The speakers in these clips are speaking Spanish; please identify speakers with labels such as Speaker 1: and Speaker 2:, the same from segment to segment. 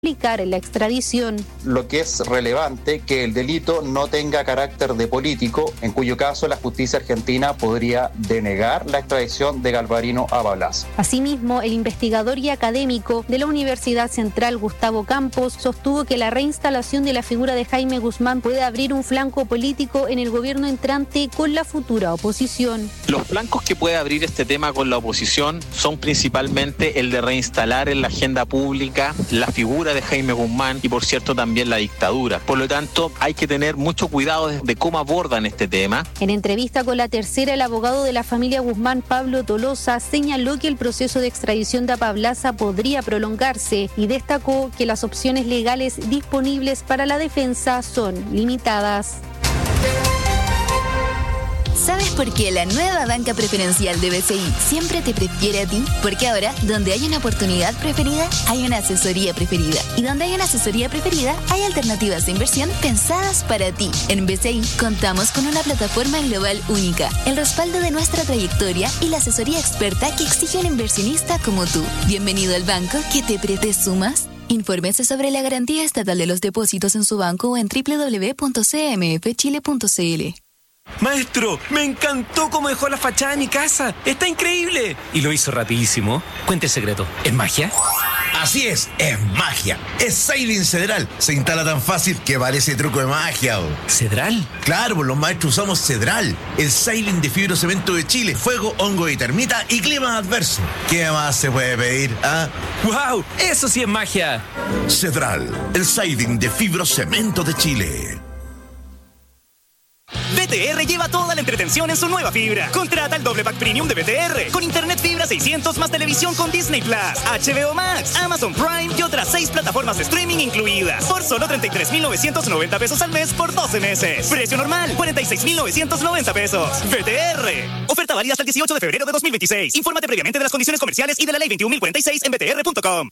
Speaker 1: aplicar la extradición.
Speaker 2: Lo que es relevante que el delito no tenga carácter de político, en cuyo caso la justicia argentina podría denegar la extradición de Galvarino a Pablasa.
Speaker 1: Asimismo, el investigador y académico de la Universidad Central, Gustavo Campos, sostuvo que la reinstalación de la figura de Jaime Guzmán puede abrir un flanco político en el gobierno entrante con la futura oposición.
Speaker 3: Los flancos que puede abrir este tema con la oposición son principalmente el de reinstalar en la agenda pública la figura de Jaime Guzmán y, por cierto, también la dictadura. Por lo tanto, hay que tener mucho cuidado de cómo abordan este tema.
Speaker 1: En entrevista con La Tercera, el abogado de la familia Guzmán, Pablo Tolosa, señaló que el proceso de extradición de Pablasa podría prolongarse y destacó que las opciones legales disponibles para la defensa son limitadas.
Speaker 4: ¿Sabes por qué la nueva banca preferencial de BCI siempre te prefiere a ti? Porque ahora, donde hay una oportunidad preferida, hay una asesoría preferida. Y donde hay una asesoría preferida, hay alternativas de inversión pensadas para ti. En BCI contamos con una plataforma global única, el respaldo de nuestra trayectoria y la asesoría experta que exige un inversionista como tú. Bienvenido al banco que te sumas. Infórmese sobre la garantía estatal de los depósitos en su banco o en www.cmfchile.cl.
Speaker 5: Maestro, me encantó cómo dejó la fachada de mi casa. ¡Está increíble! Y lo hizo rapidísimo. Cuente el secreto. ¿Es magia?
Speaker 6: Así es magia. Es Siding Cedral. Se instala tan fácil que parece truco de magia.
Speaker 5: ¿Cedral?
Speaker 6: Claro, pues los maestros usamos Cedral. El Siding de fibrocemento de Chile. Fuego, hongo y termita y clima adverso. ¿Qué más se puede pedir?
Speaker 5: ¡Wow! ¡Eso sí es magia!
Speaker 6: Cedral, el Siding de fibrocemento de Chile.
Speaker 7: BTR lleva toda la entretención en su nueva fibra. Contrata el doble pack premium de BTR con internet fibra 600 más televisión con Disney Plus, HBO Max, Amazon Prime y otras 6 plataformas de streaming incluidas por solo 33,990 pesos al mes por 12 meses. Precio normal 46,990 pesos. BTR. Oferta válida hasta el 18 de febrero de 2026. Infórmate previamente de las condiciones comerciales y de la ley 21.046 en btr.com.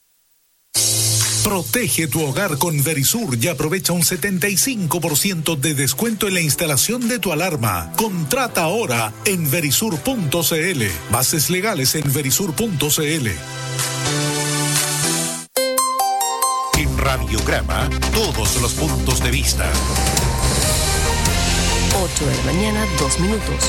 Speaker 8: Protege tu hogar con Verisur y aprovecha un 75% de descuento en la instalación de tu alarma. Contrata ahora en verisur.cl. Bases legales en verisur.cl. En Radiograma, todos los puntos de vista.
Speaker 9: 8 de la mañana, 2 minutos.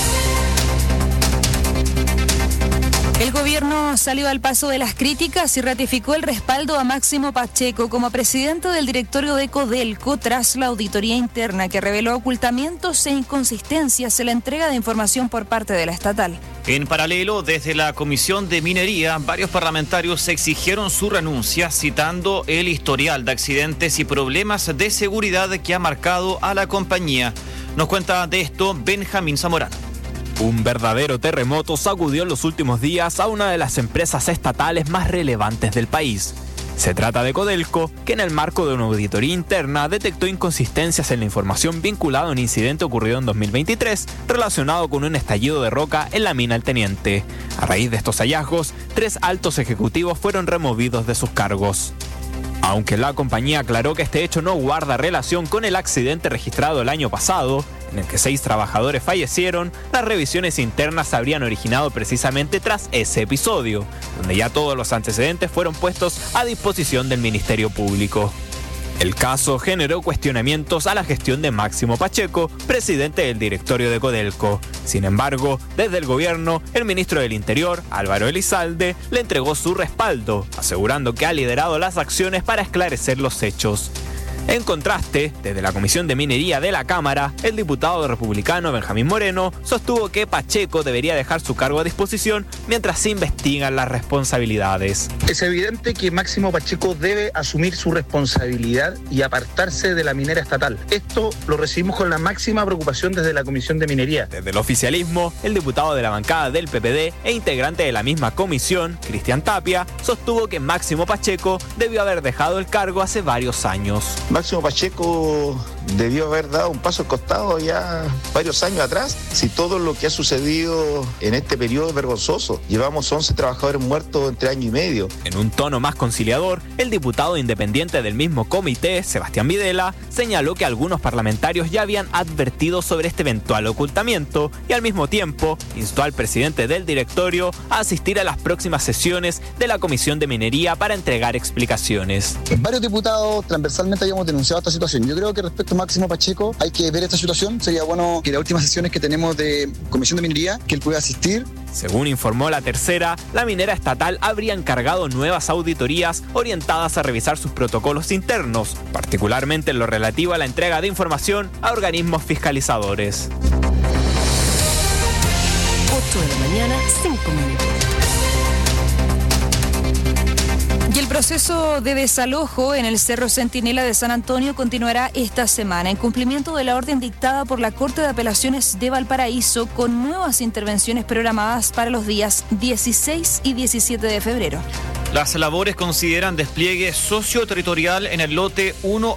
Speaker 10: El gobierno salió al paso de las críticas y ratificó el respaldo a Máximo Pacheco como presidente del directorio de Codelco tras la auditoría interna que reveló ocultamientos e inconsistencias en la entrega de información por parte de la estatal.
Speaker 11: En paralelo, desde la Comisión de Minería, varios parlamentarios exigieron su renuncia, citando el historial de accidentes y problemas de seguridad que ha marcado a la compañía. Nos cuenta de esto Benjamín Zamorano.
Speaker 12: Un verdadero terremoto sacudió en los últimos días a una de las empresas estatales más relevantes del país. Se trata de Codelco, que en el marco de una auditoría interna detectó inconsistencias en la información vinculada a un incidente ocurrido en 2023 relacionado con un estallido de roca en la mina El Teniente. A raíz de estos hallazgos, 3 altos ejecutivos fueron removidos de sus cargos. Aunque la compañía aclaró que este hecho no guarda relación con el accidente registrado el año pasado, en el que 6 trabajadores fallecieron, las revisiones internas se habrían originado precisamente tras ese episodio, donde ya todos los antecedentes fueron puestos a disposición del Ministerio Público. El caso generó cuestionamientos a la gestión de Máximo Pacheco, presidente del directorio de Codelco. Sin embargo, desde el gobierno, el ministro del Interior, Álvaro Elizalde, le entregó su respaldo, asegurando que ha liderado las acciones para esclarecer los hechos. En contraste, desde la Comisión de Minería de la Cámara, el diputado republicano Benjamín Moreno sostuvo que Pacheco debería dejar su cargo a disposición mientras se investigan las responsabilidades.
Speaker 13: Es evidente que Máximo Pacheco debe asumir su responsabilidad y apartarse de la minera estatal. Esto lo recibimos con la máxima preocupación desde la Comisión de Minería.
Speaker 12: Desde el oficialismo, el diputado de la bancada del PPD e integrante de la misma comisión, Cristian Tapia, sostuvo que Máximo Pacheco debió haber dejado el cargo hace varios años.
Speaker 2: Máximo Pacheco
Speaker 14: debió haber dado un paso al costado ya varios años atrás. Si todo lo que ha sucedido en este periodo es vergonzoso, llevamos 11 trabajadores muertos entre año y medio.
Speaker 12: En un tono más conciliador, el diputado independiente del mismo comité, Sebastián Videla, señaló que algunos parlamentarios ya habían advertido sobre este eventual ocultamiento y al mismo tiempo instó al presidente del directorio a asistir a las próximas sesiones de la Comisión de Minería para entregar explicaciones.
Speaker 15: Varios diputados transversalmente habíamos denunciado esta situación. Yo creo que respecto a Máximo Pacheco hay que ver esta situación. Sería bueno que las últimas sesiones que tenemos de Comisión de Minería, que él pueda asistir.
Speaker 12: Según informó La Tercera, la minera estatal habría encargado nuevas auditorías orientadas a revisar sus protocolos internos, particularmente en lo relativo a la entrega de información a organismos fiscalizadores.
Speaker 9: 8 de la mañana, 5 minutos.
Speaker 10: Y el proceso de desalojo en el Cerro Centinela de San Antonio continuará esta semana, en cumplimiento de la orden dictada por la Corte de Apelaciones de Valparaíso, con nuevas intervenciones programadas para los días 16 y 17 de febrero.
Speaker 11: Las labores consideran despliegue socioterritorial en el lote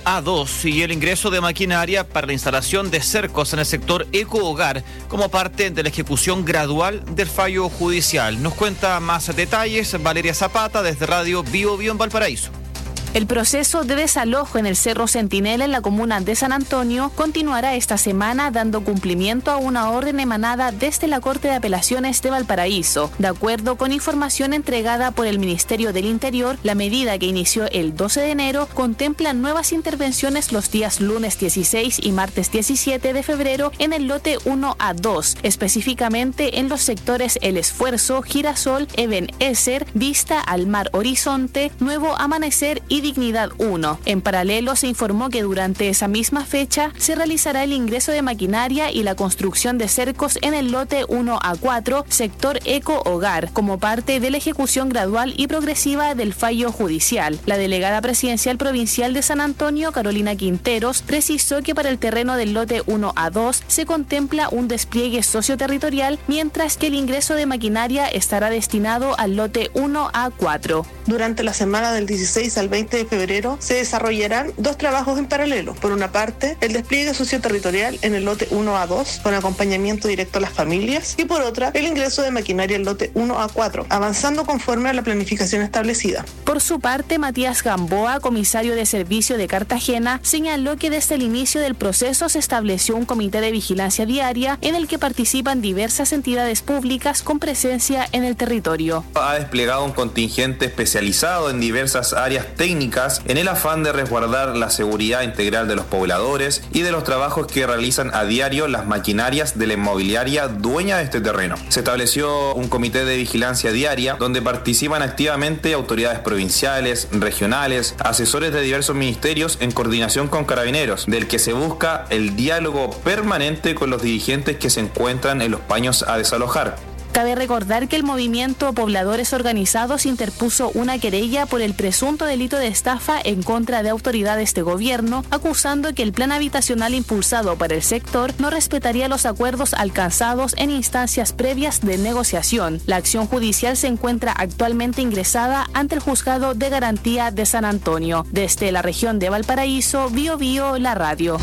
Speaker 11: 1A2 y el ingreso de maquinaria para la instalación de cercos en el sector Eco-Hogar como parte de la ejecución gradual del fallo judicial. Nos cuenta más detalles Valeria Zapata desde Radio Bio Bio en Valparaíso.
Speaker 16: El proceso de desalojo en el Cerro Centinela en la comuna de San Antonio continuará esta semana dando cumplimiento a una orden emanada desde la Corte de Apelaciones de Valparaíso. De acuerdo con información entregada por el Ministerio del Interior, la medida que inició el 12 de enero contempla nuevas intervenciones los días lunes 16 y martes 17 de febrero en el lote 1A2, específicamente en los sectores El Esfuerzo, Girasol, Eben Ezer, Vista al Mar Horizonte, Nuevo Amanecer y Dignidad 1. En paralelo, se informó que durante esa misma fecha se realizará el ingreso de maquinaria y la construcción de cercos en el lote 1A4, sector Eco-Hogar, como parte de la ejecución gradual y progresiva del fallo judicial. La delegada presidencial provincial de San Antonio, Carolina Quinteros, precisó que para el terreno del lote 1A2 se contempla un despliegue socioterritorial, mientras que el ingreso de maquinaria estará destinado al lote 1A4.
Speaker 17: Durante la semana del 16 al 20 de febrero se desarrollarán dos trabajos en paralelo. Por una parte, el despliegue socioterritorial en el lote 1A2 con acompañamiento directo a las familias y por otra, el ingreso de maquinaria al lote 1A4, avanzando conforme a la planificación establecida.
Speaker 16: Por su parte, Matías Gamboa, comisario de servicio de Cartagena, señaló que desde el inicio del proceso se estableció un comité de vigilancia diaria en el que participan diversas entidades públicas con presencia en el territorio.
Speaker 18: Ha desplegado un contingente especializado en diversas áreas técnicas en el afán de resguardar la seguridad integral de los pobladores y de los trabajos que realizan a diario las maquinarias de la inmobiliaria dueña de este terreno. Se estableció un comité de vigilancia diaria donde participan activamente autoridades provinciales, regionales, asesores de diversos ministerios en coordinación con Carabineros, del que se busca el diálogo permanente con los dirigentes que se encuentran en los paños a desalojar.
Speaker 16: Cabe recordar que el movimiento Pobladores Organizados interpuso una querella por el presunto delito de estafa en contra de autoridades de gobierno, acusando que el plan habitacional impulsado para el sector no respetaría los acuerdos alcanzados en instancias previas de negociación. La acción judicial se encuentra actualmente ingresada ante el Juzgado de Garantía de San Antonio. Desde la región de Valparaíso, Bio Bio, la radio.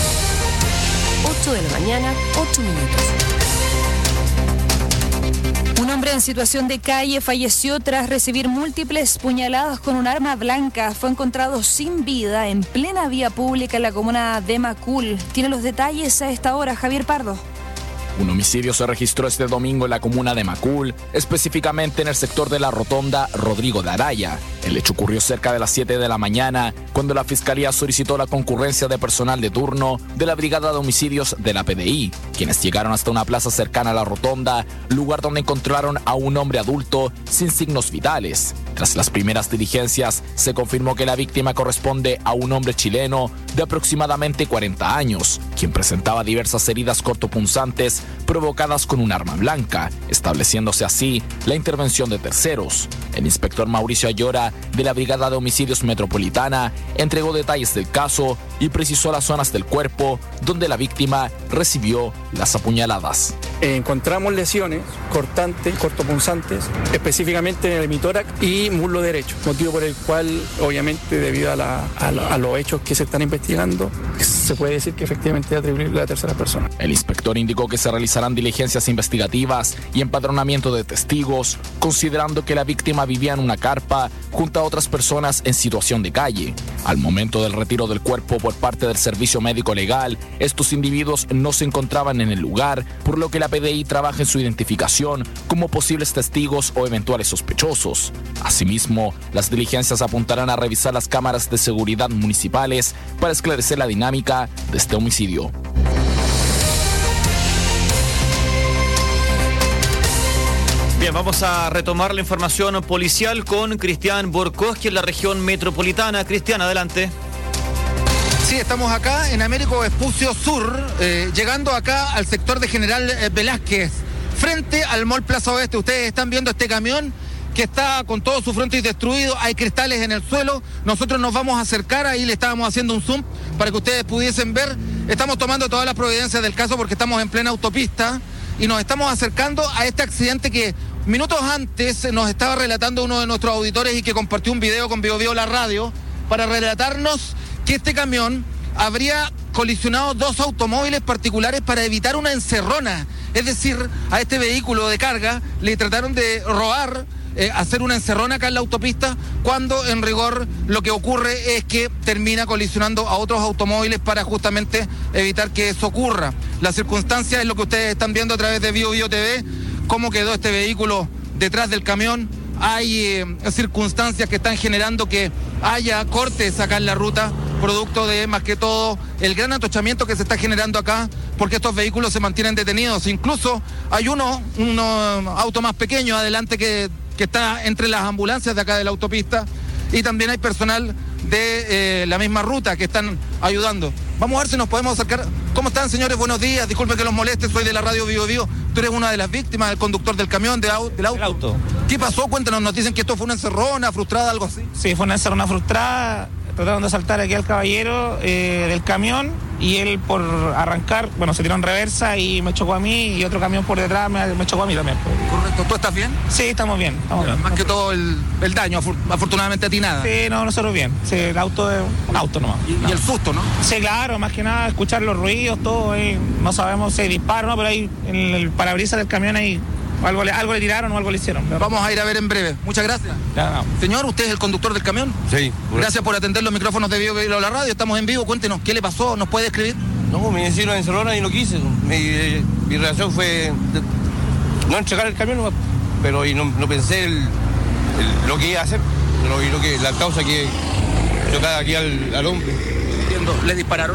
Speaker 9: 8 de la mañana, 8 minutos.
Speaker 10: Un hombre en situación de calle falleció tras recibir múltiples puñaladas con un arma blanca. Fue encontrado sin vida en plena vía pública en la comuna de Macul. Tiene los detalles a esta hora, Javier Pardo.
Speaker 19: Un homicidio se registró este domingo en la comuna de Macul, específicamente en el sector de la rotonda Rodrigo de Araya. El hecho ocurrió cerca de las 7 de la mañana, cuando la Fiscalía solicitó la concurrencia de personal de turno de la Brigada de Homicidios de la PDI, quienes llegaron hasta una plaza cercana a la rotonda, lugar donde encontraron a un hombre adulto sin signos vitales. Tras las primeras diligencias, se confirmó que la víctima corresponde a un hombre chileno de aproximadamente 40 años, quien presentaba diversas heridas cortopunzantes provocadas con un arma blanca, estableciéndose así la intervención de terceros. El inspector Mauricio Ayora, de la Brigada de Homicidios Metropolitana, entregó detalles del caso y precisó las zonas del cuerpo donde la víctima recibió las apuñaladas.
Speaker 20: Encontramos lesiones cortantes, cortopunzantes, específicamente en el hemitórax y muslo derecho, motivo por el cual, obviamente, debido a los hechos que se están investigando, se puede decir que efectivamente es atribuible a la tercera persona.
Speaker 19: El inspector indicó que se realizarán diligencias investigativas y empadronamiento de testigos, considerando que la víctima vivía en una carpa junto a otras personas en situación de calle. Al momento del retiro del cuerpo por parte del Servicio Médico Legal, estos individuos no se encontraban en el lugar, por lo que la PDI trabaja en su identificación como posibles testigos o eventuales sospechosos. Asimismo, las diligencias apuntarán a revisar las cámaras de seguridad municipales para esclarecer la dinámica de este homicidio.
Speaker 11: Bien, vamos a retomar la información policial con Cristian Borkowski en la región metropolitana. Cristian, adelante.
Speaker 21: Sí, estamos acá en Américo Vespucio Sur, llegando acá al sector de General Velázquez, frente al Mall Plaza Oeste. Ustedes están viendo este camión que está con todo su frontis destruido, hay cristales en el suelo. Nosotros nos vamos a acercar, ahí le estábamos haciendo un zoom para que ustedes pudiesen ver. Estamos tomando todas las providencias del caso porque estamos en plena autopista y nos estamos acercando a este accidente que minutos antes nos estaba relatando uno de nuestros auditores y que compartió un video con BioBio La Radio para relatarnos que este camión habría colisionado dos automóviles particulares para evitar una encerrona. Es decir, a este vehículo de carga le trataron de robar, hacer una encerrona acá en la autopista, cuando en rigor lo que ocurre es que termina colisionando a otros automóviles para justamente evitar que eso ocurra. La circunstancia es lo que ustedes están viendo a través de BioBio TV, cómo quedó este vehículo detrás del camión. Hay circunstancias que están generando que haya cortes acá en la ruta, producto de, más que todo, el gran atochamiento que se está generando acá, porque estos vehículos se mantienen detenidos. Incluso hay un auto más pequeño adelante que está entre las ambulancias de acá de la autopista, y también hay personal de la misma ruta que están ayudando. Vamos a ver si nos podemos acercar. ¿Cómo están, señores? Buenos días. Disculpen que los moleste, soy de la radio BioBio. Tú eres una de las víctimas, del conductor del camión, del auto. ¿Qué pasó? Cuéntanos, nos dicen que esto fue una encerrona frustrada, algo así.
Speaker 22: Sí, fue una encerrona frustrada. Trataron de asaltar aquí al caballero del camión y él, por arrancar, bueno, se tiró en reversa y me chocó a mí, y otro camión por detrás me chocó a mí también.
Speaker 21: Correcto. ¿Tú estás bien?
Speaker 22: Sí, estamos bien.
Speaker 21: Más que todo el daño, afortunadamente a ti nada.
Speaker 22: Sí, no, nosotros bien. Sí, el auto es un auto nomás.
Speaker 21: Y el susto, ¿no?
Speaker 22: Sí, claro, más que nada escuchar los ruidos, todo. No sabemos si hay disparo, ¿no? Pero ahí en el parabrisas del camión ahí algo le tiraron o algo le hicieron.
Speaker 21: Vamos a ir a ver en breve. Muchas gracias.
Speaker 22: No.
Speaker 21: Señor, ¿usted es el conductor del camión?
Speaker 23: Sí.
Speaker 21: Gracias por atender los micrófonos de BioBio La Radio. Estamos en vivo. Cuéntenos, ¿qué le pasó? ¿Nos puede describir?
Speaker 23: No, me hicieron encerrona y no quise. Mi reacción fue no entregar el camión, pero no pensé lo que iba a hacer, pero la causa que chocaba aquí al hombre.
Speaker 21: Entiendo. ¿Le dispararon?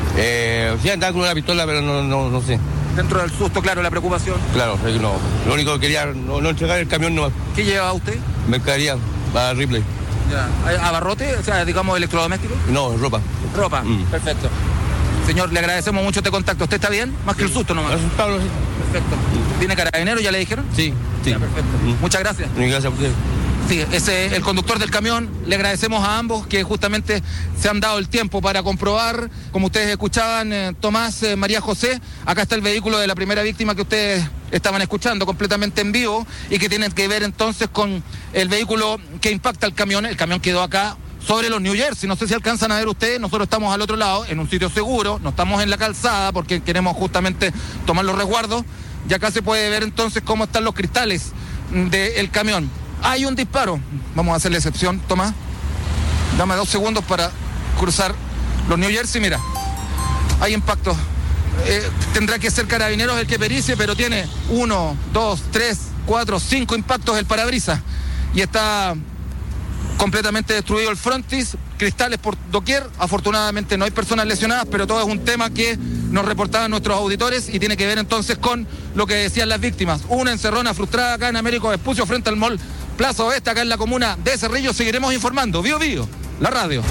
Speaker 23: Sí, andaba con una pistola, pero no sé.
Speaker 21: Dentro del susto, claro, la preocupación.
Speaker 23: Claro, no. Lo único que quería no entregar el camión no.
Speaker 21: ¿Qué lleva usted?
Speaker 23: Mercadería, para Ripley.
Speaker 21: Ya. ¿Abarrote? O sea, digamos, electrodoméstico.
Speaker 23: No, ropa.
Speaker 21: Ropa, Perfecto. Señor, le agradecemos mucho este contacto. ¿Usted está bien? Más que el susto nomás.
Speaker 23: Asustado, sí.
Speaker 21: Perfecto. ¿Viene carabinero, ya le dijeron?
Speaker 23: Sí.
Speaker 21: Ya, perfecto. Muchas gracias.
Speaker 23: Gracias a usted.
Speaker 21: Sí, ese es el conductor del camión. Le agradecemos a ambos que justamente se han dado el tiempo para comprobar, como ustedes escuchaban, Tomás, María José. Acá está el vehículo de la primera víctima que ustedes estaban escuchando completamente en vivo y que tiene que ver entonces con el vehículo que impacta el camión. El camión quedó acá sobre los New Jersey. No sé si alcanzan a ver ustedes, nosotros estamos al otro lado, en un sitio seguro, no estamos en la calzada porque queremos justamente tomar los resguardos. Y acá se puede ver entonces cómo están los cristales del camión. Hay un disparo. Vamos a hacer la excepción, Tomás. Dame 2 segundos para cruzar los New Jersey. Mira, hay impactos. Tendrá que ser Carabineros el que pericie, pero tiene 1, 2, 3, 4, 5 impactos el parabrisas. Y está completamente destruido el frontis, cristales por doquier. Afortunadamente no hay personas lesionadas, pero todo es un tema que nos reportaban nuestros auditores y tiene que ver entonces con lo que decían las víctimas. Una encerrona frustrada acá en Américo Vespucio frente al Mall Plaza Oeste, acá en la comuna de Cerrillo. Seguiremos informando. BioBio, la radio.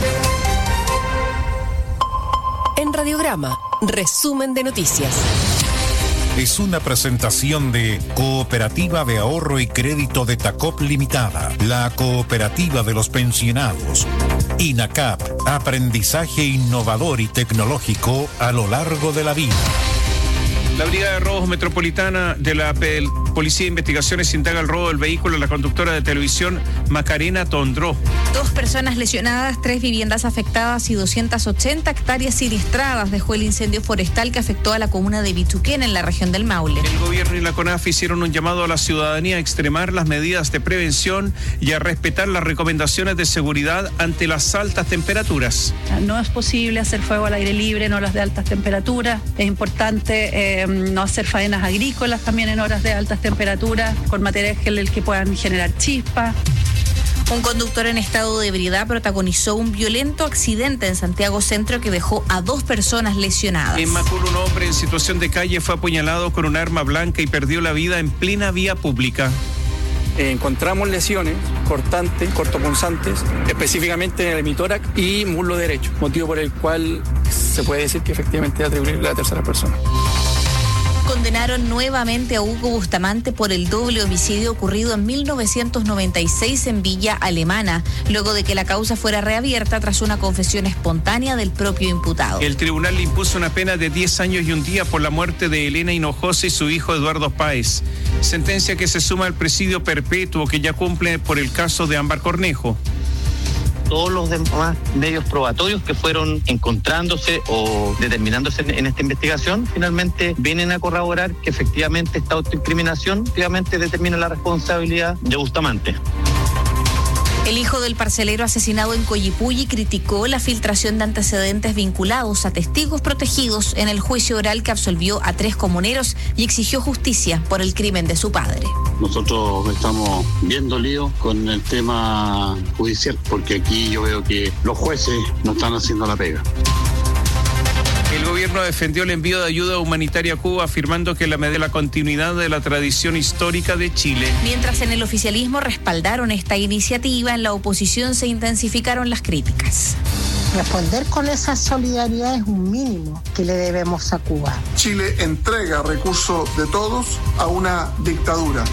Speaker 9: En Radiograma, resumen de noticias.
Speaker 8: Es una presentación de Cooperativa de Ahorro y Crédito de Tacop Limitada, la cooperativa de los pensionados. INACAP, aprendizaje innovador y tecnológico a lo largo de la vida.
Speaker 1: La Brigada de Robos Metropolitana de la Policía de Investigaciones indaga el robo del vehículo de la conductora de televisión Macarena Tondró.
Speaker 10: 2 personas lesionadas, 3 viviendas afectadas y 280 hectáreas siniestradas dejó el incendio forestal que afectó a la comuna de Bichuquén en la región del Maule.
Speaker 1: El gobierno y la CONAF hicieron un llamado a la ciudadanía a extremar las medidas de prevención y a respetar las recomendaciones de seguridad ante las altas temperaturas.
Speaker 3: No es posible hacer fuego al aire libre en horas de altas temperaturas. Es importante no hacer faenas agrícolas también en horas de altas temperaturas con materiales que puedan generar chispas.
Speaker 10: Un conductor en estado de ebriedad protagonizó un violento accidente en Santiago Centro que dejó a 2 personas lesionadas.
Speaker 1: En Macul, un hombre en situación de calle fue apuñalado con un arma blanca y perdió la vida en plena vía pública.
Speaker 20: Encontramos lesiones cortantes, cortopunzantes, específicamente en el hemitórax y muslo derecho, motivo por el cual se puede decir que efectivamente es atribuible a la tercera persona.
Speaker 10: Condenaron nuevamente a Hugo Bustamante por el doble homicidio ocurrido en 1996 en Villa Alemana, luego de que la causa fuera reabierta tras una confesión espontánea del propio imputado.
Speaker 1: El tribunal le impuso una pena de 10 años y un día por la muerte de Elena Hinojosa y su hijo Eduardo Páez, sentencia que se suma al presidio perpetuo que ya cumple por el caso de Ámbar Cornejo.
Speaker 4: Todos los demás medios probatorios que fueron encontrándose o determinándose en esta investigación finalmente vienen a corroborar que efectivamente esta autoincriminación efectivamente determina la responsabilidad de Bustamante.
Speaker 10: El hijo del parcelero asesinado en Coyipulli criticó la filtración de antecedentes vinculados a testigos protegidos en el juicio oral que absolvió a 3 comuneros y exigió justicia por el crimen de su padre.
Speaker 24: Nosotros estamos bien dolidos con el tema judicial porque aquí yo veo que los jueces no están haciendo la pega.
Speaker 1: El gobierno defendió el envío de ayuda humanitaria a Cuba, afirmando que la continuidad de la tradición histórica de Chile.
Speaker 10: Mientras en el oficialismo respaldaron esta iniciativa, en la oposición se intensificaron las críticas.
Speaker 25: Responder con esa solidaridad es un mínimo que le debemos a Cuba.
Speaker 26: Chile entrega recursos de todos a una dictadura.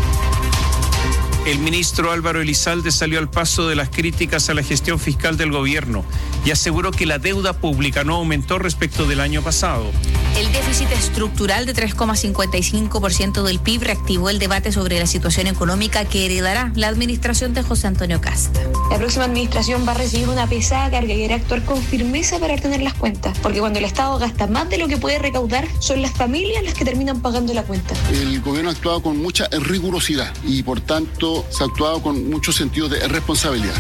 Speaker 1: El ministro Álvaro Elizalde salió al paso de las críticas a la gestión fiscal del gobierno y aseguró que la deuda pública no aumentó respecto del año pasado.
Speaker 10: El déficit estructural de 3,55% del PIB reactivó el debate sobre la situación económica que heredará la administración de José Antonio Kast.
Speaker 27: La próxima administración va a recibir una pesada carga y quiere actuar con firmeza para retener las cuentas, porque cuando el Estado gasta más de lo que puede recaudar, son las familias las que terminan pagando la cuenta.
Speaker 24: El gobierno ha actuado con mucha rigurosidad y por tanto se ha actuado con mucho sentido de responsabilidad.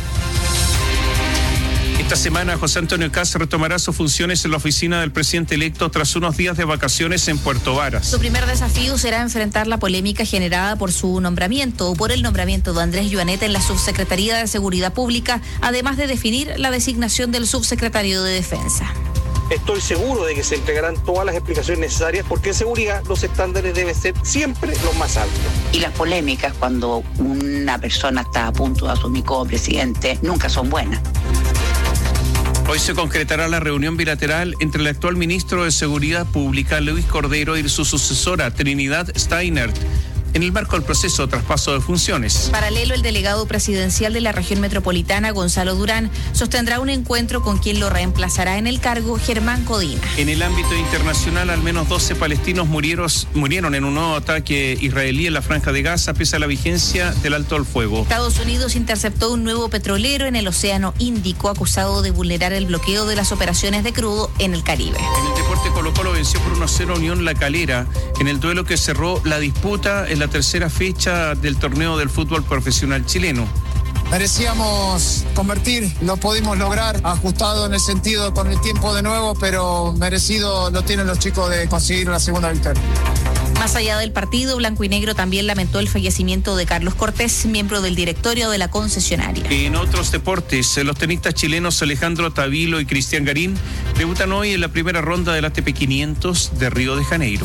Speaker 1: Esta semana José Antonio Kast retomará sus funciones en la oficina del presidente electo tras unos días de vacaciones en Puerto Varas.
Speaker 10: Su primer desafío será enfrentar la polémica generada por su nombramiento o por el nombramiento de Andrés Yuaneta en la Subsecretaría de Seguridad Pública, además de definir la designación del subsecretario de Defensa.
Speaker 28: Estoy seguro de que se entregarán todas las explicaciones necesarias porque en seguridad los estándares deben ser siempre los más altos.
Speaker 29: Y las polémicas cuando una persona está a punto de asumir como presidente nunca son buenas.
Speaker 1: Hoy se concretará la reunión bilateral entre el actual ministro de Seguridad Pública, Luis Cordero, y su sucesora, Trinidad Steinert, en el marco del proceso de traspaso de funciones.
Speaker 10: Paralelo, el delegado presidencial de la región metropolitana, Gonzalo Durán, sostendrá un encuentro con quien lo reemplazará en el cargo, Germán Codina.
Speaker 1: En el ámbito internacional, al menos 12 palestinos murieron en un nuevo ataque israelí en la Franja de Gaza, pese a la vigencia del alto al fuego.
Speaker 10: Estados Unidos interceptó un nuevo petrolero en el Océano Índico, acusado de vulnerar el bloqueo de las operaciones de crudo en el Caribe.
Speaker 1: En el deporte, Colo-Colo venció por 1-0 Unión La Calera en el duelo que cerró la disputa en la tercera fecha del torneo del fútbol profesional chileno.
Speaker 30: Merecíamos convertir, lo pudimos lograr, ajustado en el sentido con el tiempo de nuevo, pero merecido lo tienen los chicos de conseguir la segunda victoria.
Speaker 10: Más allá del partido, Blanco y Negro también lamentó el fallecimiento de Carlos Cortés, miembro del directorio de la concesionaria.
Speaker 1: En otros deportes, los tenistas chilenos Alejandro Tavilo y Cristian Garín debutan hoy en la primera ronda del ATP 500 de Río de Janeiro.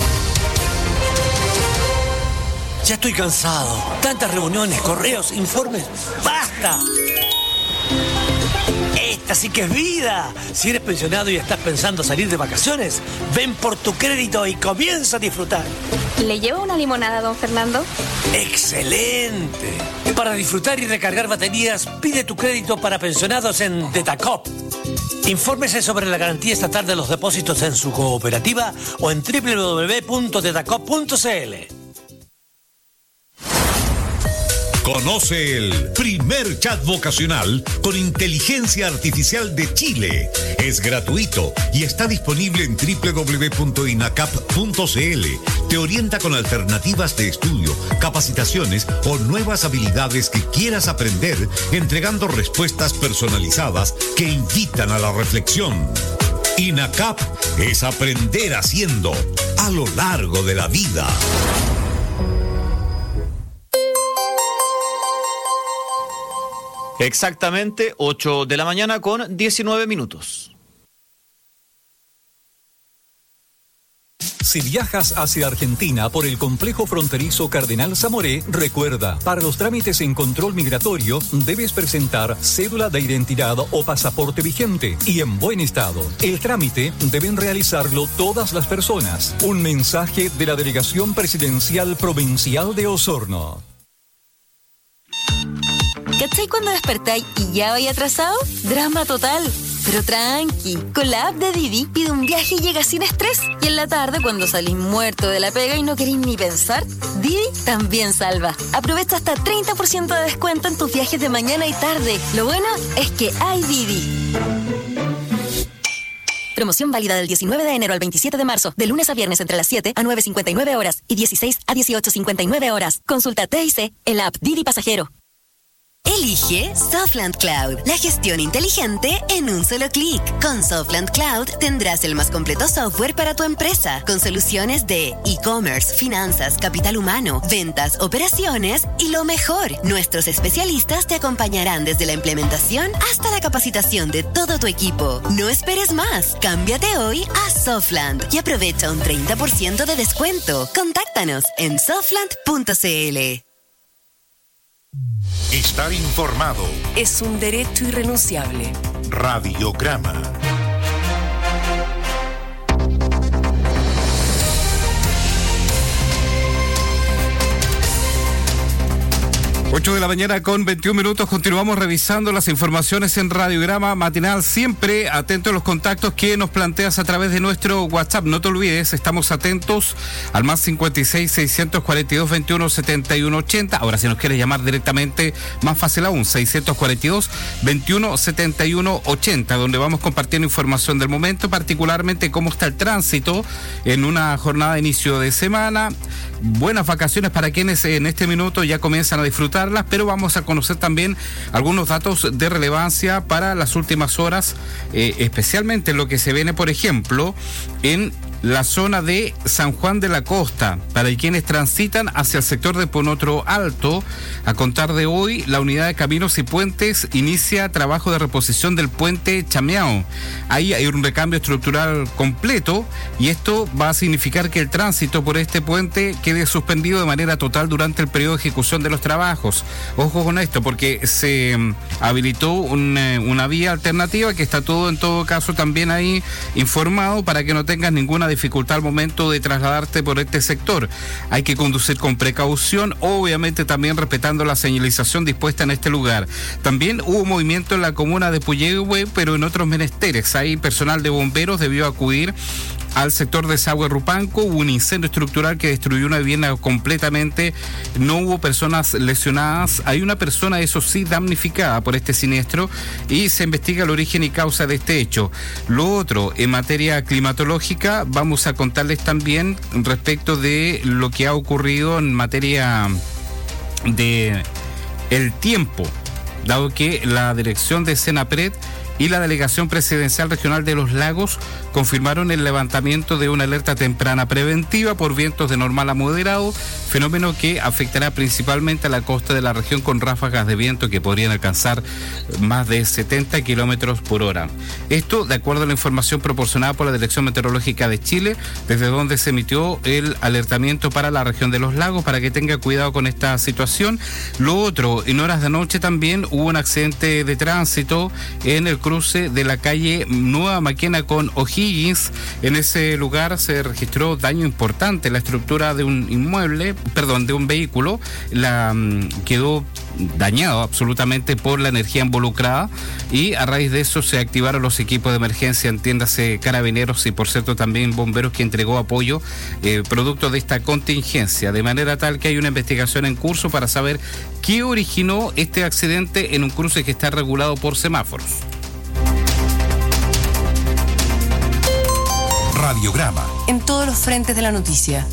Speaker 31: Ya estoy cansado. Tantas reuniones, correos, informes. ¡Basta! Esta sí que es vida. Si eres pensionado y estás pensando salir de vacaciones, ven por tu crédito y comienza a disfrutar.
Speaker 27: ¿Le lleva una limonada, don Fernando?
Speaker 31: ¡Excelente! Para disfrutar y recargar baterías, pide tu crédito para pensionados en Detacop. Infórmese sobre la garantía estatal de los depósitos en su cooperativa o en www.tetacop.cl.
Speaker 2: Conoce el primer chat vocacional con inteligencia artificial de Chile. Es gratuito y está disponible en www.inacap.cl. Te orienta con alternativas de estudio, capacitaciones o nuevas habilidades que quieras aprender, entregando respuestas personalizadas que invitan a la reflexión. INACAP es aprender haciendo a lo largo de la vida.
Speaker 11: Exactamente 8 de la mañana con 19 minutos.
Speaker 5: Si viajas hacia Argentina por el complejo fronterizo Cardenal Zamoré, recuerda, para los trámites en control migratorio debes presentar cédula de identidad o pasaporte vigente y en buen estado. El trámite deben realizarlo todas las personas. Un mensaje de la Delegación Presidencial Provincial de Osorno.
Speaker 6: ¿Cachai cuando despertáis y ya vais atrasado? Drama total. Pero tranqui, con la app de Didi pide un viaje y llega sin estrés. Y en la tarde, cuando salís muerto de la pega y no queréis ni pensar, Didi también salva. Aprovecha hasta 30% de descuento en tus viajes de mañana y tarde. Lo bueno es que hay Didi. Promoción válida del 19 de enero al 27 de marzo, de lunes a viernes entre las 7 a 9:59 horas y 16 a 18:59 horas. Consulta TIC en la app Didi Pasajero.
Speaker 7: Elige Softland Cloud, la gestión inteligente en un solo clic. Con Softland Cloud tendrás el más completo software para tu empresa, con soluciones de e-commerce, finanzas, capital humano, ventas, operaciones y lo mejor, nuestros especialistas te acompañarán desde la implementación hasta la capacitación de todo tu equipo. No esperes más, cámbiate hoy a Softland y aprovecha un 30% de descuento. Contáctanos en softland.cl.
Speaker 2: Estar informado
Speaker 9: es un derecho irrenunciable.
Speaker 2: Radiograma.
Speaker 12: 8 de la mañana con 21 minutos. Continuamos revisando las informaciones en Radiograma Matinal. Siempre atento a los contactos que nos planteas a través de nuestro WhatsApp. No te olvides, estamos atentos al más 56 642 21 71 80. Ahora, si nos quieres llamar directamente, más fácil aún, 642 21 71 80, donde vamos compartiendo información del momento, particularmente cómo está el tránsito en una jornada de inicio de semana. Buenas vacaciones para quienes en este minuto ya comienzan a disfrutarlas, pero vamos a conocer también algunos datos de relevancia para las últimas horas, especialmente lo que se viene, por ejemplo, en la zona de San Juan de la Costa. Para quienes transitan hacia el sector de Ponotro Alto, a contar de hoy, la unidad de caminos y puentes inicia trabajo de reposición del puente Chameao. Ahí hay un recambio estructural completo y esto va a significar que el tránsito por este puente quede suspendido de manera total durante el periodo de ejecución de los trabajos. Ojo con esto, porque se habilitó una vía alternativa que está todo, en todo caso, también ahí informado para que no tengas ninguna dificultad al momento de trasladarte por este sector. Hay que conducir con precaución, obviamente también respetando la señalización dispuesta en este lugar. También hubo movimiento en la comuna de Puyehue, pero en otros menesteres. Ahí personal de bomberos debió acudir al sector de Sahue Rupanco. Hubo un incendio estructural que destruyó una vivienda completamente. No hubo personas lesionadas. Hay una persona, eso sí, damnificada por este siniestro y se investiga el origen y causa de este hecho. Lo otro, en materia climatológica, vamos a contarles también respecto de lo que ha ocurrido en materia de el tiempo, dado que la dirección de Senapred y la Delegación Presidencial Regional de los Lagos confirmaron el levantamiento de una alerta temprana preventiva por vientos de normal a moderado, fenómeno que afectará principalmente a la costa de la región con ráfagas de viento que podrían alcanzar más de 70 kilómetros por hora. Esto de acuerdo a la información proporcionada por la Dirección Meteorológica de Chile, desde donde se emitió el alertamiento para la región de los lagos, para que tenga cuidado con esta situación. Lo otro, en horas de noche también hubo un accidente de tránsito en el cruce de la calle Nueva Maquena con O'Higgins. En ese lugar se registró daño importante. La estructura de un vehículo quedó dañado absolutamente por la energía involucrada, y a raíz de eso se activaron los equipos de emergencia, entiéndase Carabineros y por cierto también Bomberos, que entregó apoyo producto de esta contingencia, de manera tal que hay una investigación en curso para saber qué originó este accidente en un cruce que está regulado por semáforos.
Speaker 2: Radiograma.
Speaker 9: En todos los frentes de la noticia.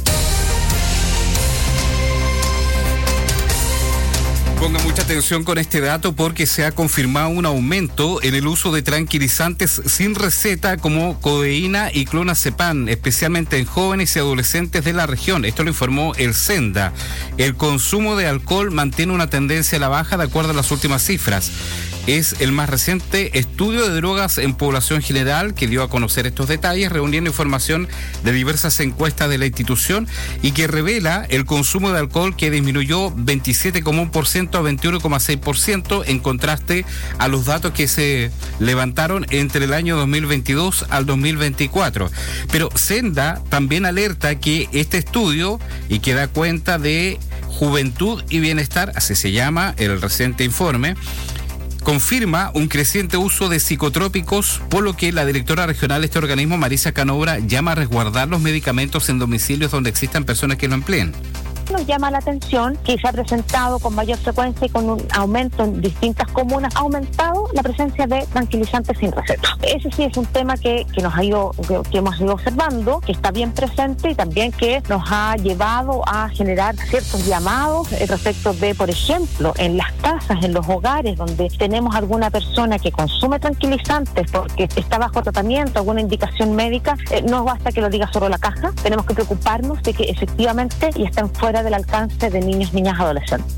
Speaker 12: Ponga mucha atención con este dato porque se ha confirmado un aumento en el uso de tranquilizantes sin receta como codeína y clonazepam, especialmente en jóvenes y adolescentes de la región. Esto lo informó el Senda. El consumo de alcohol mantiene una tendencia a la baja de acuerdo a las últimas cifras. Es el más reciente estudio de drogas en población general que dio a conocer estos detalles, reuniendo información de diversas encuestas de la institución y que revela el consumo de alcohol que disminuyó 27,1% a 21,6% en contraste a los datos que se levantaron entre el año 2022 al 2024. Pero Senda también alerta que este estudio, y que da cuenta de juventud y bienestar, así se llama el reciente informe, confirma un creciente uso de psicotrópicos, por lo que la directora regional de este organismo, Marisa Canobra, llama a resguardar los medicamentos en domicilios donde existan personas que lo empleen.
Speaker 8: Nos llama la atención que se ha presentado con mayor frecuencia y con un aumento en distintas comunas, ha aumentado la presencia de tranquilizantes sin receta. Ese sí es un tema que hemos ido observando, que está bien presente y también que nos ha llevado a generar ciertos llamados respecto de, por ejemplo, en las casas, en los hogares donde tenemos alguna persona que consume tranquilizantes porque está bajo tratamiento, alguna indicación médica, no basta que lo diga solo la caja, tenemos que preocuparnos de que efectivamente y están fuera del alcance de niños, niñas, adolescentes.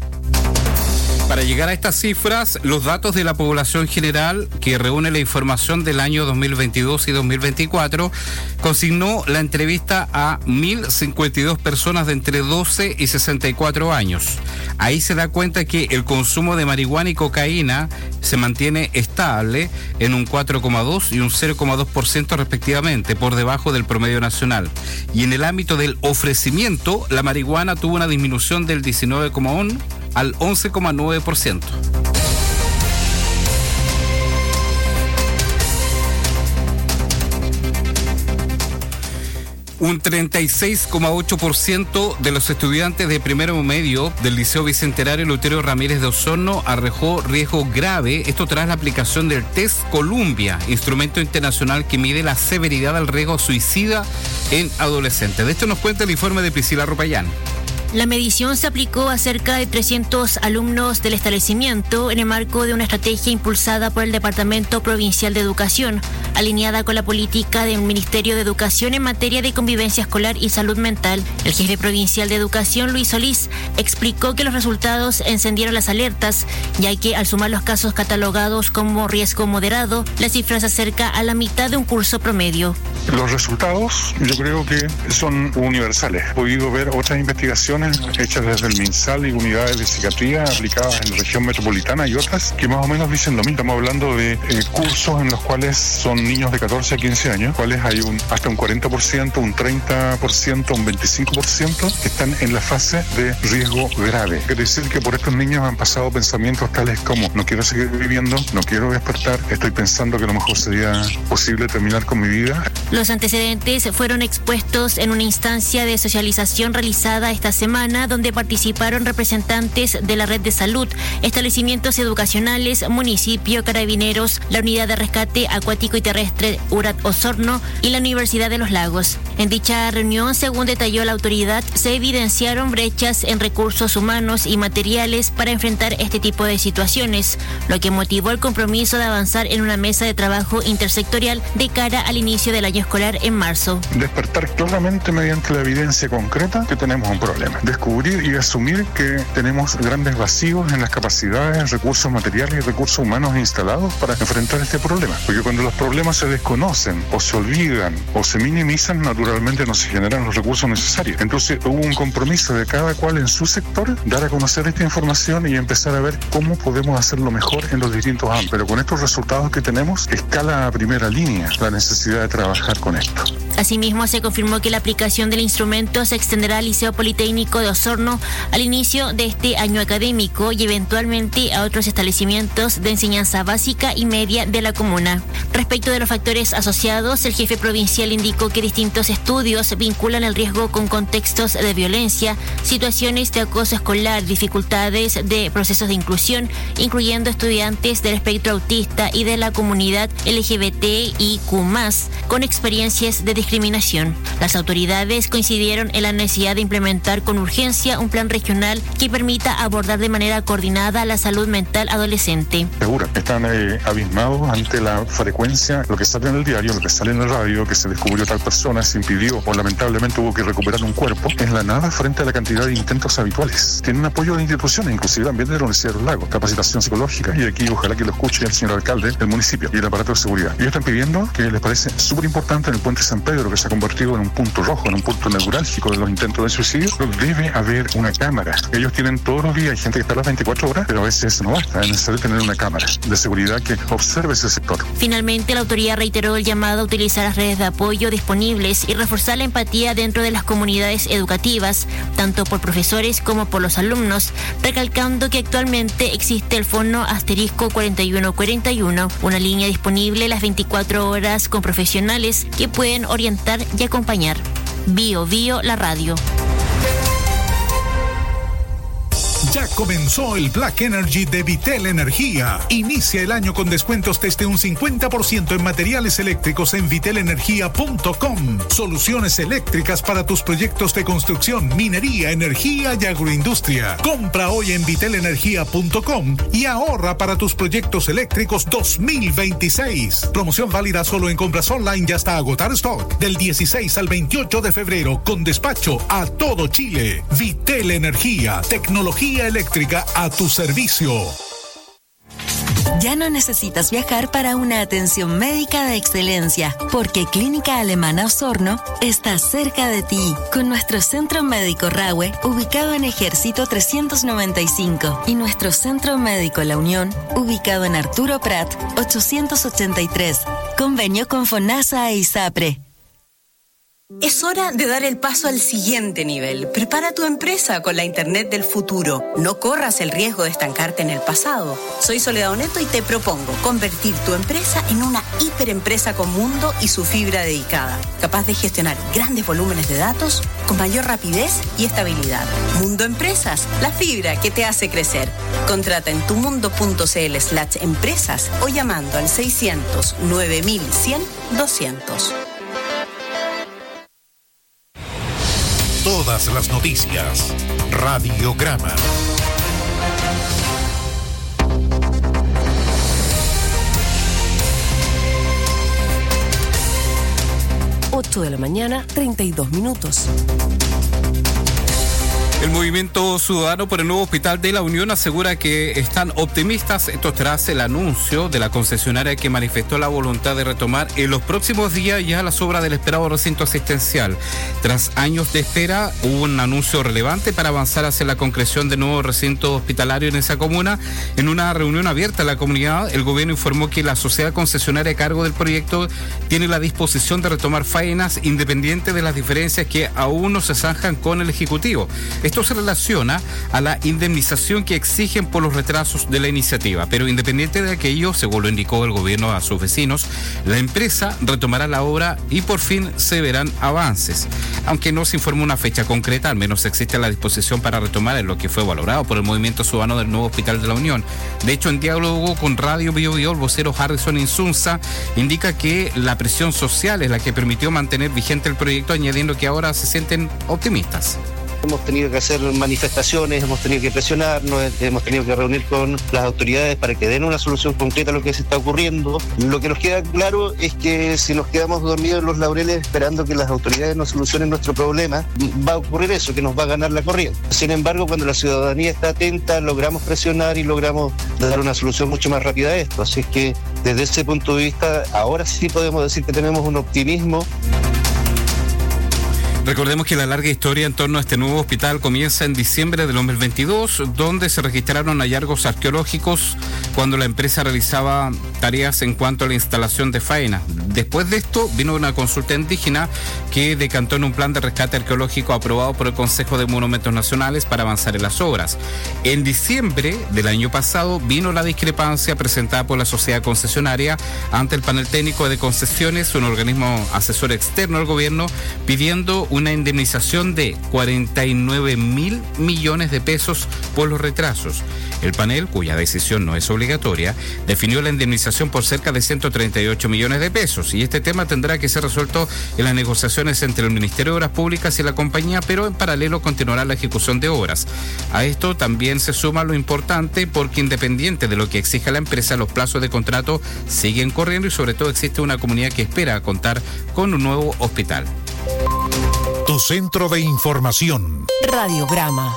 Speaker 12: Para llegar a estas cifras, los datos de la población general, que reúne la información del año 2022 y 2024, consignó la entrevista a 1.052 personas de entre 12 y 64 años. Ahí se da cuenta que el consumo de marihuana y cocaína se mantiene estable en un 4,2 y un 0,2% respectivamente, por debajo del promedio nacional. Y en el ámbito del ofrecimiento, la marihuana tuvo una disminución del 19,1% al 11,9%. Un 36,8% de los estudiantes de primero medio del Liceo Bicentenario Eleuterio Ramírez de Osorno arrojó riesgo grave, esto tras la aplicación del test Columbia, instrumento internacional que mide la severidad del riesgo suicida en adolescentes. De esto nos cuenta el informe de Priscila Rupayán.
Speaker 13: La medición se aplicó a cerca de 300 alumnos del establecimiento en el marco de una estrategia impulsada por el Departamento Provincial de Educación, alineada con la política del Ministerio de Educación en materia de convivencia escolar y salud mental. El jefe provincial de Educación, Luis Solís, explicó que los resultados encendieron las alertas, ya que al sumar los casos catalogados como riesgo moderado, la cifra se acerca a la mitad de un curso promedio.
Speaker 14: Los resultados yo creo que son universales. He podido ver otras investigaciones hechas desde el MinSal y unidades de psiquiatría aplicadas en la región metropolitana y otras que más o menos dicen lo mismo. Estamos hablando de cursos en los cuales son niños de 14 a 15 años, cuales hay hasta un 40%, un 30%, un 25% que están en la fase de riesgo grave. Quiere decir que por estos niños han pasado pensamientos tales como: no quiero seguir viviendo, no quiero despertar, estoy pensando que a lo mejor sería posible terminar con mi vida.
Speaker 13: Los antecedentes fueron expuestos en una instancia de socialización realizada esta semana, donde participaron representantes de la red de salud, establecimientos educacionales, municipio, carabineros, la unidad de rescate acuático y terrestre URAT Osorno y la Universidad de los Lagos. En dicha reunión, según detalló la autoridad, se evidenciaron brechas en recursos humanos y materiales para enfrentar este tipo de situaciones, lo que motivó el compromiso de avanzar en una mesa de trabajo intersectorial de cara al inicio del año escolar en marzo.
Speaker 14: Despertar claramente mediante la evidencia concreta que tenemos un problema. Descubrir y asumir que tenemos grandes vacíos en las capacidades, recursos materiales y recursos humanos instalados para enfrentar este problema. Porque cuando los problemas se desconocen o se olvidan o se minimizan, naturalmente no se generan los recursos necesarios. Entonces hubo un compromiso de cada cual en su sector, dar a conocer esta información y empezar a ver cómo podemos hacerlo mejor en los distintos ámbitos. Pero con estos resultados que tenemos, escala a primera línea la necesidad de trabajar con esto.
Speaker 13: Asimismo, se confirmó que la aplicación del instrumento se extenderá al Liceo Politécnico de Osorno al inicio de este año académico y eventualmente a otros establecimientos de enseñanza básica y media de la comuna. Respecto de los factores asociados, el jefe provincial indicó que distintos estudios vinculan el riesgo con contextos de violencia, situaciones de acoso escolar, dificultades de procesos de inclusión, incluyendo estudiantes del espectro autista y de la comunidad LGBTIQ+, con experiencias de discriminación. Las autoridades coincidieron en la necesidad de implementar con urgencia un plan regional que permita abordar de manera coordinada la salud mental adolescente.
Speaker 14: Segura, están abismados ante la frecuencia, lo que sale en el diario, lo que sale en el radio, que se descubrió tal persona, se impidió o lamentablemente hubo que recuperar un cuerpo, es la nada frente a la cantidad de intentos habituales. Tienen apoyo de instituciones, inclusive también de la Universidad de los Lagos, capacitación psicológica, y aquí ojalá que lo escuche el señor alcalde del municipio y el aparato de seguridad. Ellos están pidiendo que les parece súper importante en el puente San Pedro, que se ha convertido en un punto rojo, en un punto neurálgico de los intentos de suicidio, debe haber una cámara. Ellos tienen todos los días, hay gente que está a las 24 horas, pero a veces no basta, es necesario tener una cámara de seguridad que observe ese sector.
Speaker 13: Finalmente, la autoridad reiteró el llamado a utilizar las redes de apoyo disponibles y reforzar la empatía dentro de las comunidades educativas, tanto por profesores como por los alumnos, recalcando que actualmente existe el fono *4141, una línea disponible las 24 horas con profesionales que pueden orientar y acompañar. Bio la radio.
Speaker 3: Ya comenzó el Black Energy de Vitel Energía. Inicia el año con descuentos desde un 50% en materiales eléctricos en vitelenergia.com. Soluciones eléctricas para tus proyectos de construcción, minería, energía y agroindustria. Compra hoy en vitelenergia.com y ahorra para tus proyectos eléctricos 2026. Promoción válida solo en compras online y hasta agotar stock. Del 16 al 28 de febrero con despacho a todo Chile. Vitel Energía, tecnología eléctrica a tu servicio.
Speaker 7: Ya no necesitas viajar para una atención médica de excelencia, porque Clínica Alemana Osorno está cerca de ti, con nuestro Centro Médico Rahue, ubicado en Ejército 395, y nuestro Centro Médico La Unión, ubicado en Arturo Prat 883. Convenio con FONASA e ISAPRE.
Speaker 4: Es hora de dar el paso al siguiente nivel. Prepara tu empresa con la Internet del futuro. No corras el riesgo de estancarte en el pasado. Soy Soledad Oneto y te propongo convertir tu empresa en una hiperempresa con mundo y su fibra dedicada, capaz de gestionar grandes volúmenes de datos con mayor rapidez y estabilidad. Mundo Empresas, la fibra que te hace crecer. Contrata en tumundo.cl/empresas o llamando al 600 9100 200.
Speaker 3: Todas las noticias. Radiograma.
Speaker 9: De la mañana, 32 minutos.
Speaker 12: El Movimiento Ciudadano por el Nuevo Hospital de la Unión asegura que están optimistas, esto tras el anuncio de la concesionaria que manifestó la voluntad de retomar en los próximos días ya las obras del esperado recinto asistencial. Tras años de espera, hubo un anuncio relevante para avanzar hacia la concreción de nuevo recinto hospitalario en esa comuna. En una reunión abierta a la comunidad, el gobierno informó que la sociedad concesionaria a cargo del proyecto tiene la disposición de retomar faenas independiente de las diferencias que aún no se zanjan con el Ejecutivo. Esto se relaciona a la indemnización que exigen por los retrasos de la iniciativa, pero independiente de aquello, según lo indicó el gobierno a sus vecinos, la empresa retomará la obra y por fin se verán avances. Aunque no se informó una fecha concreta, al menos existe la disposición para retomar en lo que fue valorado por el Movimiento Ciudadano del Nuevo Hospital de la Unión. De hecho, en diálogo con Radio Bio, el vocero Harrison Insunza indica que la presión social es la que permitió mantener vigente el proyecto, añadiendo que ahora se sienten optimistas.
Speaker 28: Hemos tenido que hacer manifestaciones, hemos tenido que presionarnos, hemos tenido que reunir con las autoridades para que den una solución concreta a lo que se está ocurriendo. Lo que nos queda claro es que si nos quedamos dormidos en los laureles esperando que las autoridades nos solucionen nuestro problema, va a ocurrir eso, que nos va a ganar la corriente. Sin embargo, cuando la ciudadanía está atenta, logramos presionar y logramos dar una solución mucho más rápida a esto. Así es que desde ese punto de vista, ahora sí podemos decir que tenemos un optimismo.
Speaker 12: Recordemos que la larga historia en torno a este nuevo hospital comienza en diciembre del 2022, donde se registraron hallazgos arqueológicos cuando la empresa realizaba tareas en cuanto a la instalación de faena. Después de esto vino una consulta indígena que decantó en un plan de rescate arqueológico aprobado por el Consejo de Monumentos Nacionales para avanzar en las obras. En diciembre del año pasado vino la discrepancia presentada por la sociedad concesionaria ante el panel técnico de concesiones, un organismo asesor externo al gobierno, pidiendo una indemnización de 49.000 millones de pesos por los retrasos. El panel, cuya decisión no es obligatoria, definió la indemnización por cerca de 138 millones de pesos, y este tema tendrá que ser resuelto en las negociaciones entre el Ministerio de Obras Públicas y la compañía, pero en paralelo continuará la ejecución de obras. A esto también se suma lo importante, porque independiente de lo que exija la empresa, los plazos de contrato siguen corriendo y sobre todo existe una comunidad que espera contar con un nuevo hospital.
Speaker 3: Tu centro de información.
Speaker 9: Radiograma.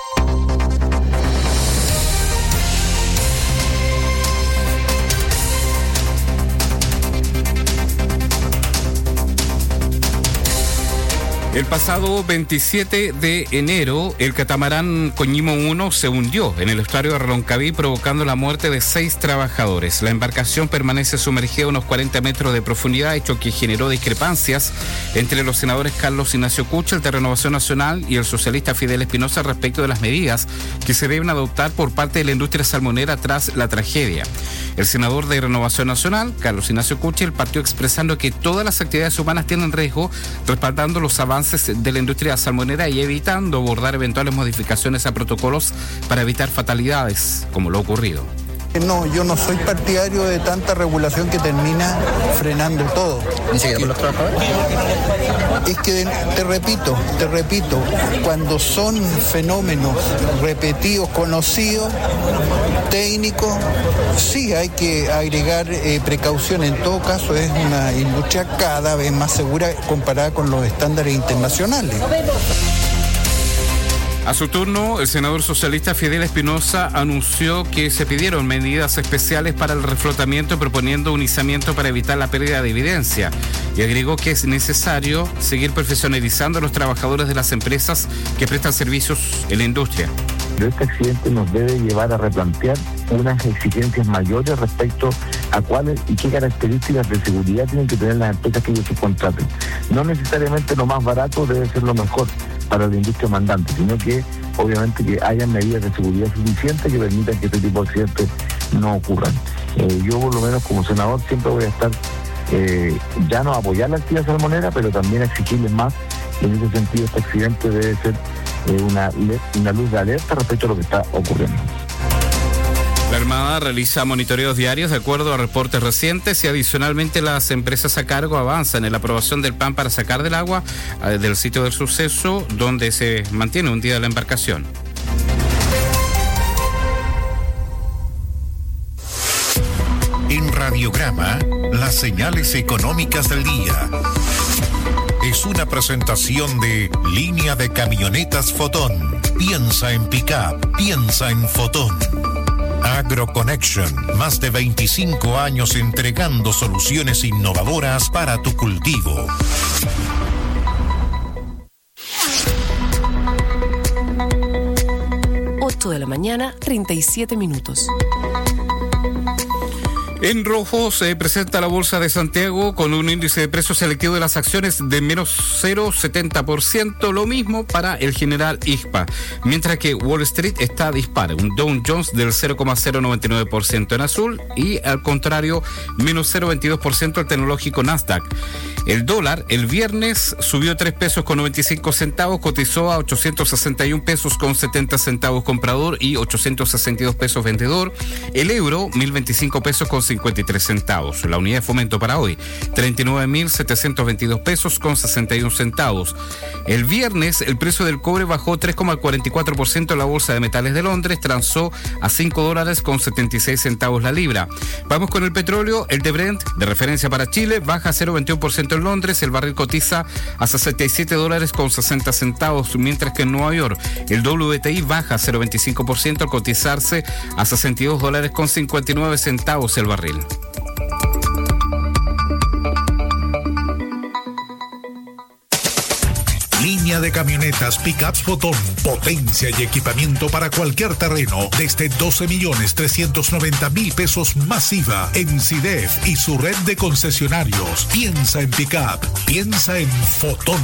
Speaker 12: El pasado 27 de enero, el catamarán Coñimo 1 se hundió en el estuario de Reloncaví, provocando la muerte de 6 trabajadores. La embarcación permanece sumergida a unos 40 metros de profundidad, hecho que generó discrepancias entre los senadores Carlos Ignacio Kuchel, de Renovación Nacional, y el socialista Fidel Espinosa respecto de las medidas que se deben adoptar por parte de la industria salmonera tras la tragedia. El senador de Renovación Nacional, Carlos Ignacio Kuchel, partió expresando que todas las actividades humanas tienen riesgo, respaldando los avances de la industria salmonera y evitando abordar eventuales modificaciones a protocolos para evitar fatalidades como lo ocurrido.
Speaker 15: No, yo no soy partidario de tanta regulación que termina frenando todo.
Speaker 16: ¿Ni siquiera por los trabajadores?
Speaker 15: Es que, te repito, cuando son fenómenos repetidos, conocidos, técnicos, sí hay que agregar precaución. En todo caso, es una industria cada vez más segura comparada con los estándares internacionales.
Speaker 12: A su turno, el senador socialista Fidel Espinosa anunció que se pidieron medidas especiales para el reflotamiento, proponiendo un izamiento para evitar la pérdida de evidencia, y agregó que es necesario seguir profesionalizando a los trabajadores de las empresas que prestan servicios en la industria.
Speaker 17: Pero este accidente nos debe llevar a replantear unas exigencias mayores respecto a cuáles y qué características de seguridad tienen que tener las empresas que ellos subcontraten. No necesariamente lo más barato debe ser lo mejor para la industria mandante, sino que obviamente que haya medidas de seguridad suficientes que permitan que este tipo de accidentes no ocurran. Yo por lo menos como senador siempre voy a estar, ya no a apoyar la actividad salmonera, pero también a exigirles más. En ese sentido, este accidente debe ser una luz de alerta respecto a lo que está ocurriendo.
Speaker 12: La Armada realiza monitoreos diarios de acuerdo a reportes recientes, y adicionalmente las empresas a cargo avanzan en la aprobación del plan para sacar del agua del sitio del suceso, donde se mantiene hundida la embarcación.
Speaker 3: En Radiograma, las señales económicas del día. Es una presentación de Línea de Camionetas Fotón. Piensa en pick-up, piensa en Fotón. AgroConnection, más de 25 años entregando soluciones innovadoras para tu cultivo.
Speaker 9: De la mañana, 37 minutos.
Speaker 12: En rojo se presenta la Bolsa de Santiago con un índice de precio selectivo de las acciones de menos 0,70%, lo mismo para el general IGPA, mientras que Wall Street está dispar, un Dow Jones del 0,099% en azul, y al contrario, menos 0,22% el tecnológico Nasdaq. El dólar el viernes subió 3 pesos con 95 centavos, cotizó a 861 pesos con 70 centavos comprador y 862 pesos vendedor. El euro, 1.025 pesos con 53 centavos. La unidad de fomento para hoy, 39.722 pesos con 61 centavos. El viernes el precio del cobre bajó 3,44% en la Bolsa de Metales de Londres, transó a $5 con 76 centavos la libra. Vamos con el petróleo. El de Brent, de referencia para Chile, baja 0,21% en Londres. El barril cotiza a $67 con 60 centavos, mientras que en Nueva York el WTI baja 0,25% al cotizarse a $62 con 59 centavos el barril.
Speaker 3: Línea línea de camionetas Pickups Fotón. Potencia y equipamiento para cualquier terreno desde 12.390.000 pesos masiva en CIDEF y su red de concesionarios. Piensa en Pickup, piensa en Fotón.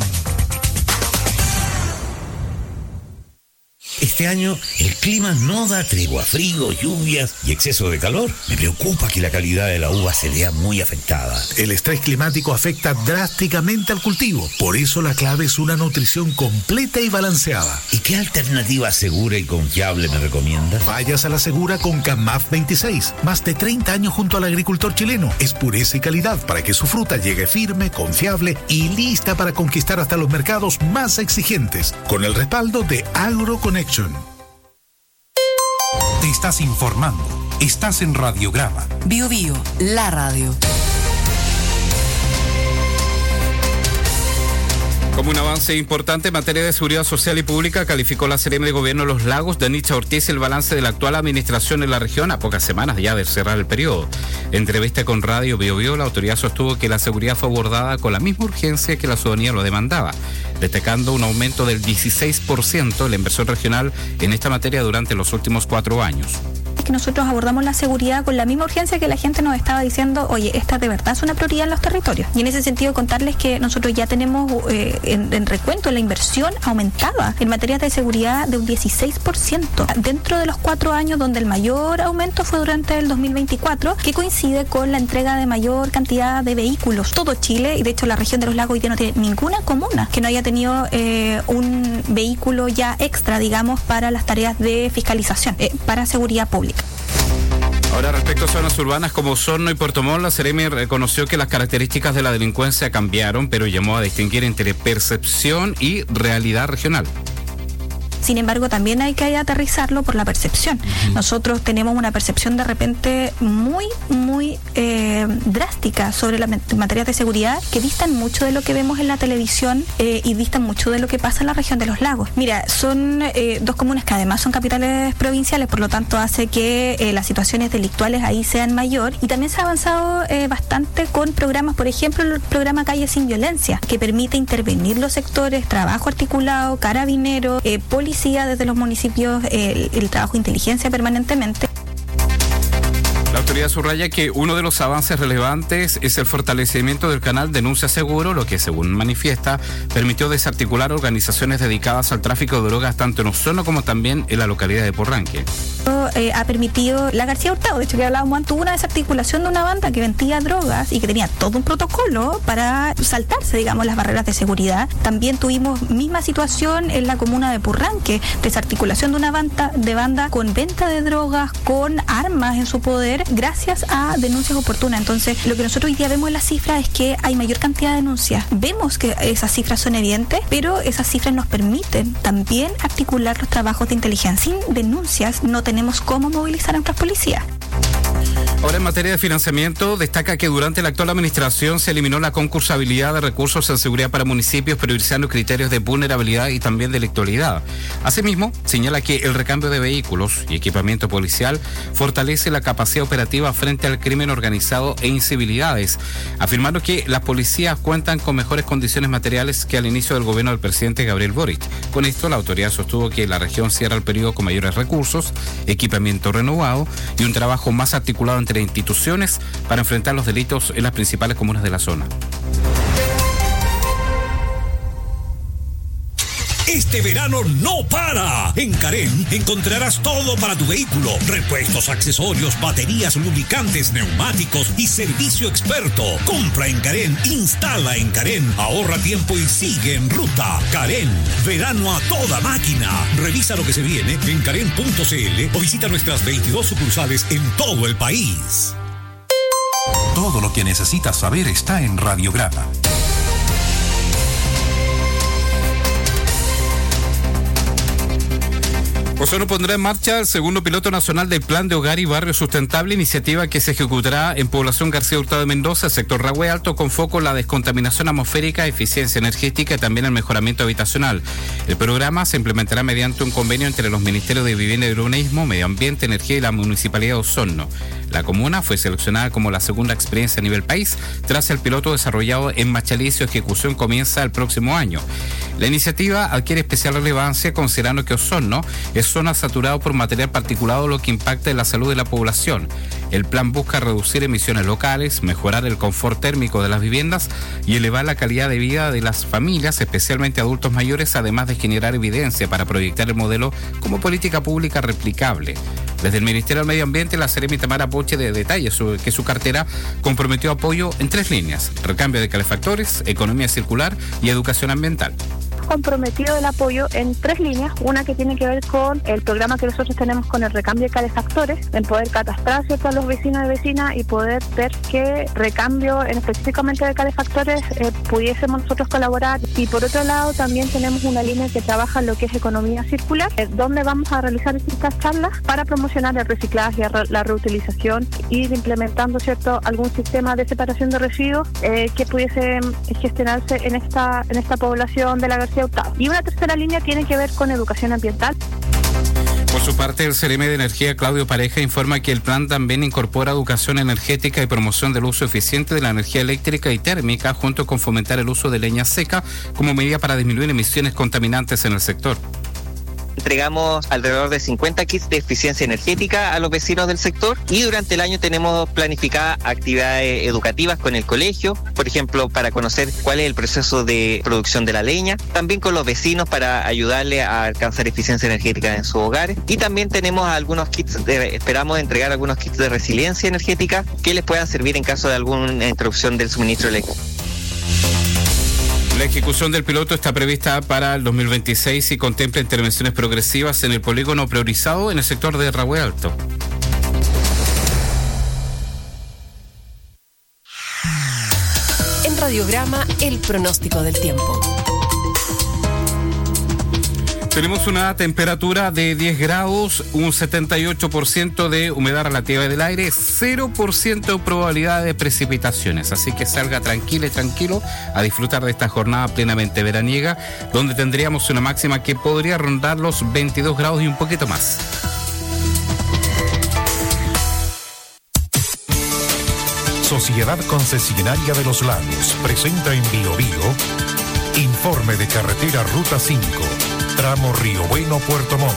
Speaker 2: Este año el clima no da tregua, frío, lluvias y exceso de calor. Me preocupa que la calidad de la uva se vea muy afectada.
Speaker 3: El estrés climático afecta drásticamente al cultivo. Por eso la clave es una nutrición completa y balanceada.
Speaker 2: ¿Y qué alternativa segura y confiable me recomienda?
Speaker 3: Vayas a la segura con CAMAF 26. Más de 30 años junto al agricultor chileno. Es pureza y calidad para que su fruta llegue firme, confiable y lista para conquistar hasta los mercados más exigentes. Con el respaldo de AgroConnection.
Speaker 16: Te estás informando. Estás en Radiograma.
Speaker 18: Bio Bio, la radio.
Speaker 12: Como un avance importante en materia de seguridad social y pública, calificó la Seremi de Gobierno de Los Lagos, Danicha Ortiz, el balance de la actual administración en la región a pocas semanas ya de cerrar el periodo. En entrevista con Radio Bio Bio, la autoridad sostuvo que la seguridad fue abordada con la misma urgencia que la ciudadanía lo demandaba, destacando un aumento del 16% en la inversión regional en esta materia durante los últimos 4 años.
Speaker 19: Que nosotros abordamos la seguridad con la misma urgencia que la gente nos estaba diciendo, oye, esta de verdad es una prioridad en los territorios. Y en ese sentido contarles que nosotros ya tenemos en recuento la inversión aumentada en materia de seguridad de un 16% dentro de los 4 años, donde el mayor aumento fue durante el 2024, que coincide con la entrega de mayor cantidad de vehículos. Todo Chile, y de hecho la región de Los Lagos hoy día no tiene ninguna comuna que no haya tenido un vehículo ya extra, digamos, para las tareas de fiscalización, para seguridad pública.
Speaker 12: Ahora, respecto a zonas urbanas como Osorno y Puerto Montt, la Seremi reconoció que las características de la delincuencia cambiaron, pero llamó a distinguir entre percepción y realidad regional.
Speaker 19: Sin embargo, también hay que aterrizarlo por la percepción. Nosotros tenemos una percepción de repente muy drástica sobre las materias de seguridad que distan mucho de lo que vemos en la televisión y distan mucho de lo que pasa en la región de Los Lagos. Mira, son 2 comunas que además son capitales provinciales, por lo tanto hace que las situaciones delictuales ahí sean mayor, y también se ha avanzado bastante con programas, por ejemplo, el programa Calle Sin Violencia, que permite intervenir los sectores, trabajo articulado, carabinero, policía desde los municipios, el trabajo de inteligencia permanentemente.
Speaker 12: La autoridad subraya que uno de los avances relevantes es el fortalecimiento del canal Denuncia Seguro, lo que, según manifiesta, permitió desarticular organizaciones dedicadas al tráfico de drogas tanto en Osorno como también en la localidad de Porranque.
Speaker 19: Ha permitido la García Hurtado, de hecho que hablábamos antes, tuvo una desarticulación de una banda que vendía drogas y que tenía todo un protocolo para saltarse, digamos, las barreras de seguridad. También tuvimos misma situación en la comuna de Porranque, desarticulación de una banda con venta de drogas, con armas en su poder, gracias a denuncias oportunas. Entonces, lo que nosotros hoy día vemos en las cifras es que hay mayor cantidad de denuncias. Vemos que esas cifras son evidentes, pero esas cifras nos permiten también articular los trabajos de inteligencia. Sin denuncias no tenemos cómo movilizar a nuestras policías.
Speaker 12: Ahora, en materia de financiamiento, destaca que durante la actual administración se eliminó la concursabilidad de recursos en seguridad para municipios, priorizando criterios de vulnerabilidad y también de electoralidad. Asimismo, señala que el recambio de vehículos y equipamiento policial fortalece la capacidad operativa frente al crimen organizado e incivilidades, afirmando que las policías cuentan con mejores condiciones materiales que al inicio del gobierno del presidente Gabriel Boric. Con esto, la autoridad sostuvo que la región cierra el periodo con mayores recursos, equipamiento renovado y un trabajo más articulado entre instituciones para enfrentar los delitos en las principales comunas de la zona.
Speaker 2: Este verano no para. En Carén encontrarás todo para tu vehículo: repuestos, accesorios, baterías, lubricantes, neumáticos y servicio experto. Compra en Carén, instala en Carén, ahorra tiempo y sigue en ruta. Carén, verano a toda máquina. Revisa lo que se viene en carén.cl o visita nuestras 22 sucursales en todo el país.
Speaker 16: Todo lo que necesitas saber está en Radiograma.
Speaker 12: Osorno pondrá en marcha el segundo piloto nacional del Plan de Hogar y Barrio Sustentable, iniciativa que se ejecutará en Población García Hurtado de Mendoza, sector Rahue Alto, con foco en la descontaminación atmosférica, eficiencia energética y también el mejoramiento habitacional. El programa se implementará mediante un convenio entre los Ministerios de Vivienda y Urbanismo, Medio Ambiente, Energía y la Municipalidad de Osorno. La comuna fue seleccionada como la segunda experiencia a nivel país tras el piloto desarrollado en Machalí. Su ejecución comienza el próximo año. La iniciativa adquiere especial relevancia considerando que Osorno es zona saturada por material particulado, lo que impacta en la salud de la población. El plan busca reducir emisiones locales, mejorar el confort térmico de las viviendas y elevar la calidad de vida de las familias, especialmente adultos mayores, además de generar evidencia para proyectar el modelo como política pública replicable. Desde el Ministerio del Medio Ambiente, la Seremi Tamara Poche detalla que su cartera comprometió apoyo en 3 líneas: recambio de calefactores, economía circular y educación ambiental.
Speaker 8: Comprometido el apoyo en 3 líneas, una que tiene que ver con el programa que nosotros tenemos con el recambio de calefactores, en poder catastrar, ¿cierto?, a los vecinos y vecinas y poder ver qué recambio específicamente de calefactores pudiésemos nosotros colaborar. Y por otro lado también tenemos una línea que trabaja en lo que es economía circular, donde vamos a realizar estas charlas para promocionar el reciclaje, la reutilización, ir implementando, ¿cierto?, algún sistema de separación de residuos que pudiese gestionarse en esta población de la García Hurtado. Y una tercera línea tiene que ver con educación ambiental.
Speaker 12: Por su parte, el CRM de Energía, Claudio Pareja, informa que el plan también incorpora educación energética y promoción del uso eficiente de la energía eléctrica y térmica, junto con fomentar el uso de leña seca como medida para disminuir emisiones contaminantes en el sector.
Speaker 1: Entregamos alrededor de 50 kits de eficiencia energética a los vecinos del sector y durante el año tenemos planificadas actividades educativas con el colegio, por ejemplo, para conocer cuál es el proceso de producción de la leña, también con los vecinos para ayudarles a alcanzar eficiencia energética en sus hogares, y también tenemos algunos kits, esperamos entregar algunos kits de resiliencia energética que les puedan servir en caso de alguna interrupción del suministro eléctrico.
Speaker 12: La ejecución del piloto está prevista para el 2026 y contempla intervenciones progresivas en el polígono priorizado en el sector de Rahue Alto.
Speaker 9: En Radiograma, el pronóstico del tiempo.
Speaker 12: Tenemos una temperatura de 10 grados, un 78% de humedad relativa del aire, 0% probabilidad de precipitaciones. Así que salga tranquila y tranquilo a disfrutar de esta jornada plenamente veraniega, donde tendríamos una máxima que podría rondar los 22 grados y un poquito más.
Speaker 16: Sociedad Concesionaria de los Lagos presenta en Biobío informe de carretera Ruta 5. Tramo Río Bueno, Puerto Montt.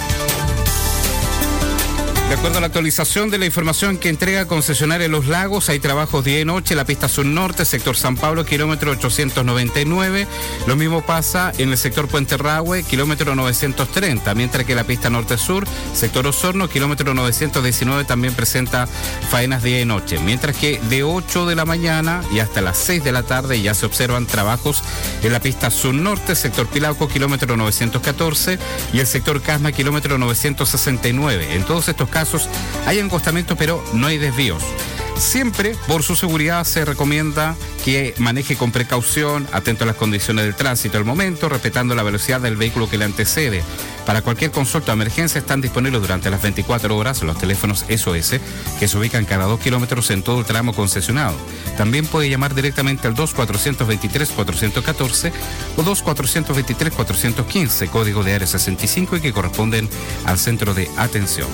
Speaker 12: De acuerdo a la actualización de la información que entrega Concesionaria Los Lagos, hay trabajos día y noche en la pista sur norte, sector San Pablo, kilómetro 899. Lo mismo pasa en el sector Puente Rahue, kilómetro 930, mientras que la pista norte-sur, sector Osorno, kilómetro 919, también presenta faenas día y noche. Mientras que de 8 de la mañana y hasta las 6 de la tarde ya se observan trabajos en la pista sur norte, sector Pilauco, kilómetro 914, y el sector Casma, kilómetro 969. En todos estos casos hay encostamientos, pero no hay desvíos. Siempre, por su seguridad, se recomienda que maneje con precaución, atento a las condiciones del tránsito al momento, respetando la velocidad del vehículo que le antecede. Para cualquier consulta o emergencia están disponibles durante las 24 horas los teléfonos SOS, que se ubican cada 2 kilómetros en todo el tramo concesionado. También puede llamar directamente al 2423-414 o 2423-415, código de área 65, y que corresponden al centro de atención.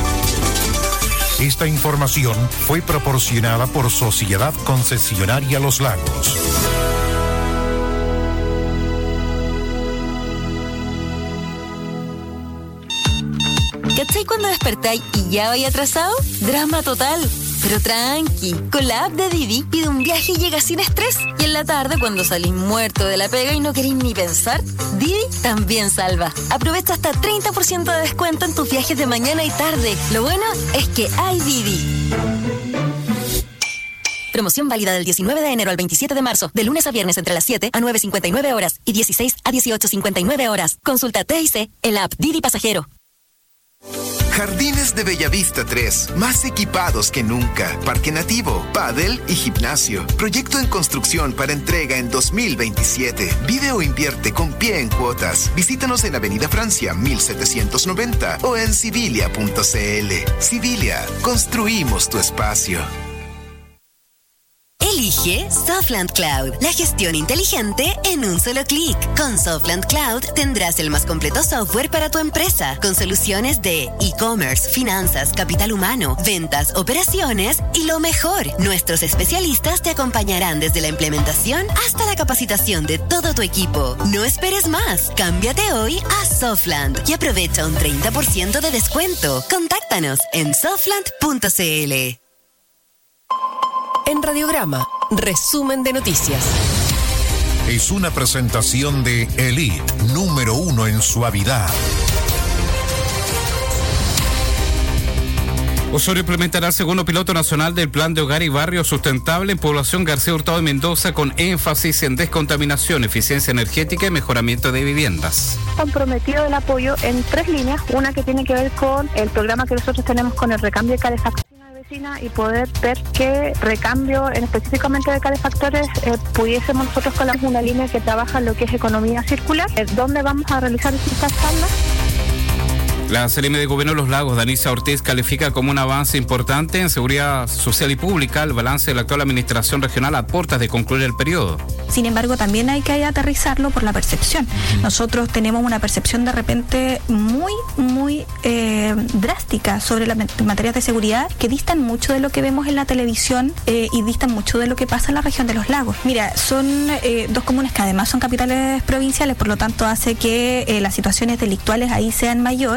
Speaker 16: Esta información fue proporcionada por Sociedad Concesionaria Los Lagos.
Speaker 6: ¿Cachai cuando despertáis y ya vais atrasado? Drama total. Pero tranqui, con la app de Didi pide un viaje y llega sin estrés. Y en la tarde, cuando salís muerto de la pega y no queréis ni pensar, Didi también salva. Aprovecha hasta 30% de descuento en tus viajes de mañana y tarde. Lo bueno es que hay Didi. Promoción válida del 19 de enero al 27 de marzo, de lunes a viernes entre las 7 a 9:59 horas y 16 a 18:59 horas. Consulta TIC en la app Didi Pasajero.
Speaker 10: Jardines de Bellavista 3, más equipados que nunca. Parque nativo, pádel y gimnasio. Proyecto en construcción para entrega en 2027. Vive o invierte con pie en cuotas. Visítanos en Avenida Francia 1790 o en civilia.cl. Civilia, construimos tu espacio.
Speaker 7: Elige Softland Cloud, la gestión inteligente en un solo clic. Con Softland Cloud tendrás el más completo software para tu empresa, con soluciones de e-commerce, finanzas, capital humano, ventas, operaciones y lo mejor, nuestros especialistas te acompañarán desde la implementación hasta la capacitación de todo tu equipo. No esperes más, cámbiate hoy a Softland y aprovecha un 30% de descuento. Contáctanos en softland.cl.
Speaker 9: En Radiograma, resumen de noticias.
Speaker 16: Es una presentación de Elite, número 1 en suavidad.
Speaker 12: Osorio implementará el segundo piloto nacional del Plan de Hogar y Barrio Sustentable en población García Hurtado de Mendoza, con énfasis en descontaminación, eficiencia energética y mejoramiento de viviendas.
Speaker 8: Comprometido el apoyo en 3 líneas, una que tiene que ver con el programa que nosotros tenemos con el recambio de calefacción y poder ver qué recambio específicamente de calefactores pudiésemos nosotros con una línea que trabaja en lo que es economía circular, donde vamos a realizar estas charlas.
Speaker 12: La CRM de Gobierno de los Lagos, Danisa Ortiz, califica como un avance importante en seguridad social y pública el balance de la actual administración regional a puertas de concluir el periodo.
Speaker 19: Sin embargo, también hay que aterrizarlo por la percepción. Nosotros tenemos una percepción de repente muy drástica sobre las materias de seguridad que distan mucho de lo que vemos en la televisión y distan mucho de lo que pasa en la región de los lagos. Mira, son 2 comunas que además son capitales provinciales, por lo tanto hace que las situaciones delictuales ahí sean mayor.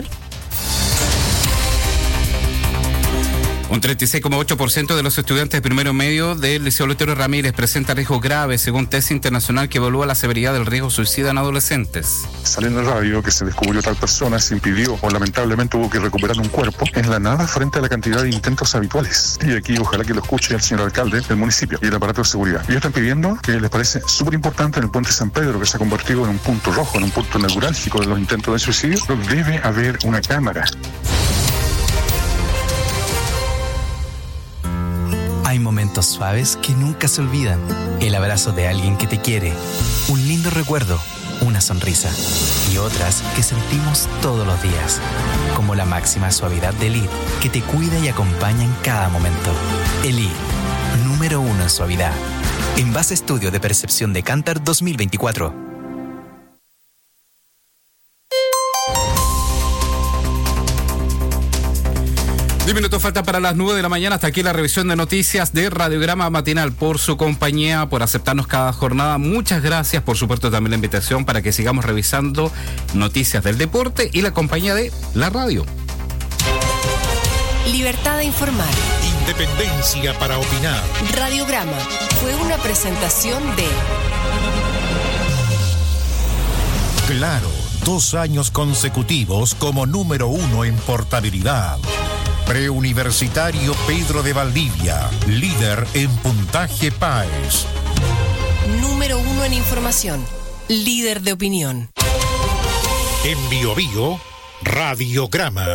Speaker 12: Un 36,8% de los estudiantes de primero medio del Liceo Lutero Ramírez presenta riesgo grave, según test internacional que evalúa la severidad del riesgo suicida en adolescentes.
Speaker 14: Salió en la radio que se descubrió tal persona, se impidió o lamentablemente hubo que recuperar un cuerpo en la nada frente a la cantidad de intentos habituales. Y aquí ojalá que lo escuche el señor alcalde del municipio y el aparato de seguridad. Ellos están pidiendo que les parece súper importante en el puente San Pedro, que se ha convertido en un punto rojo, en un punto neurálgico de los intentos de suicidio, debe haber una cámara.
Speaker 20: Hay momentos suaves que nunca se olvidan. El abrazo de alguien que te quiere, un lindo recuerdo, una sonrisa. Y otras que sentimos todos los días, como la máxima suavidad de Elite, que te cuida y acompaña en cada momento. Elite, número 1 en suavidad. En base a estudio de percepción de Kantar 2024.
Speaker 12: 10 minutos falta para las 9 de la mañana. Hasta aquí la revisión de noticias de Radiograma Matinal. Por su compañía, por aceptarnos cada jornada. Muchas gracias. Por supuesto, también la invitación para que sigamos revisando noticias del deporte y la compañía de la radio.
Speaker 9: Libertad de informar.
Speaker 16: Independencia para opinar.
Speaker 9: Radiograma fue una presentación de
Speaker 16: Claro, 2 años consecutivos como número 1 en portabilidad. Preuniversitario Pedro de Valdivia, líder en puntaje PAES.
Speaker 9: Número 1 en información, líder de opinión.
Speaker 16: En Biobío, Radiograma.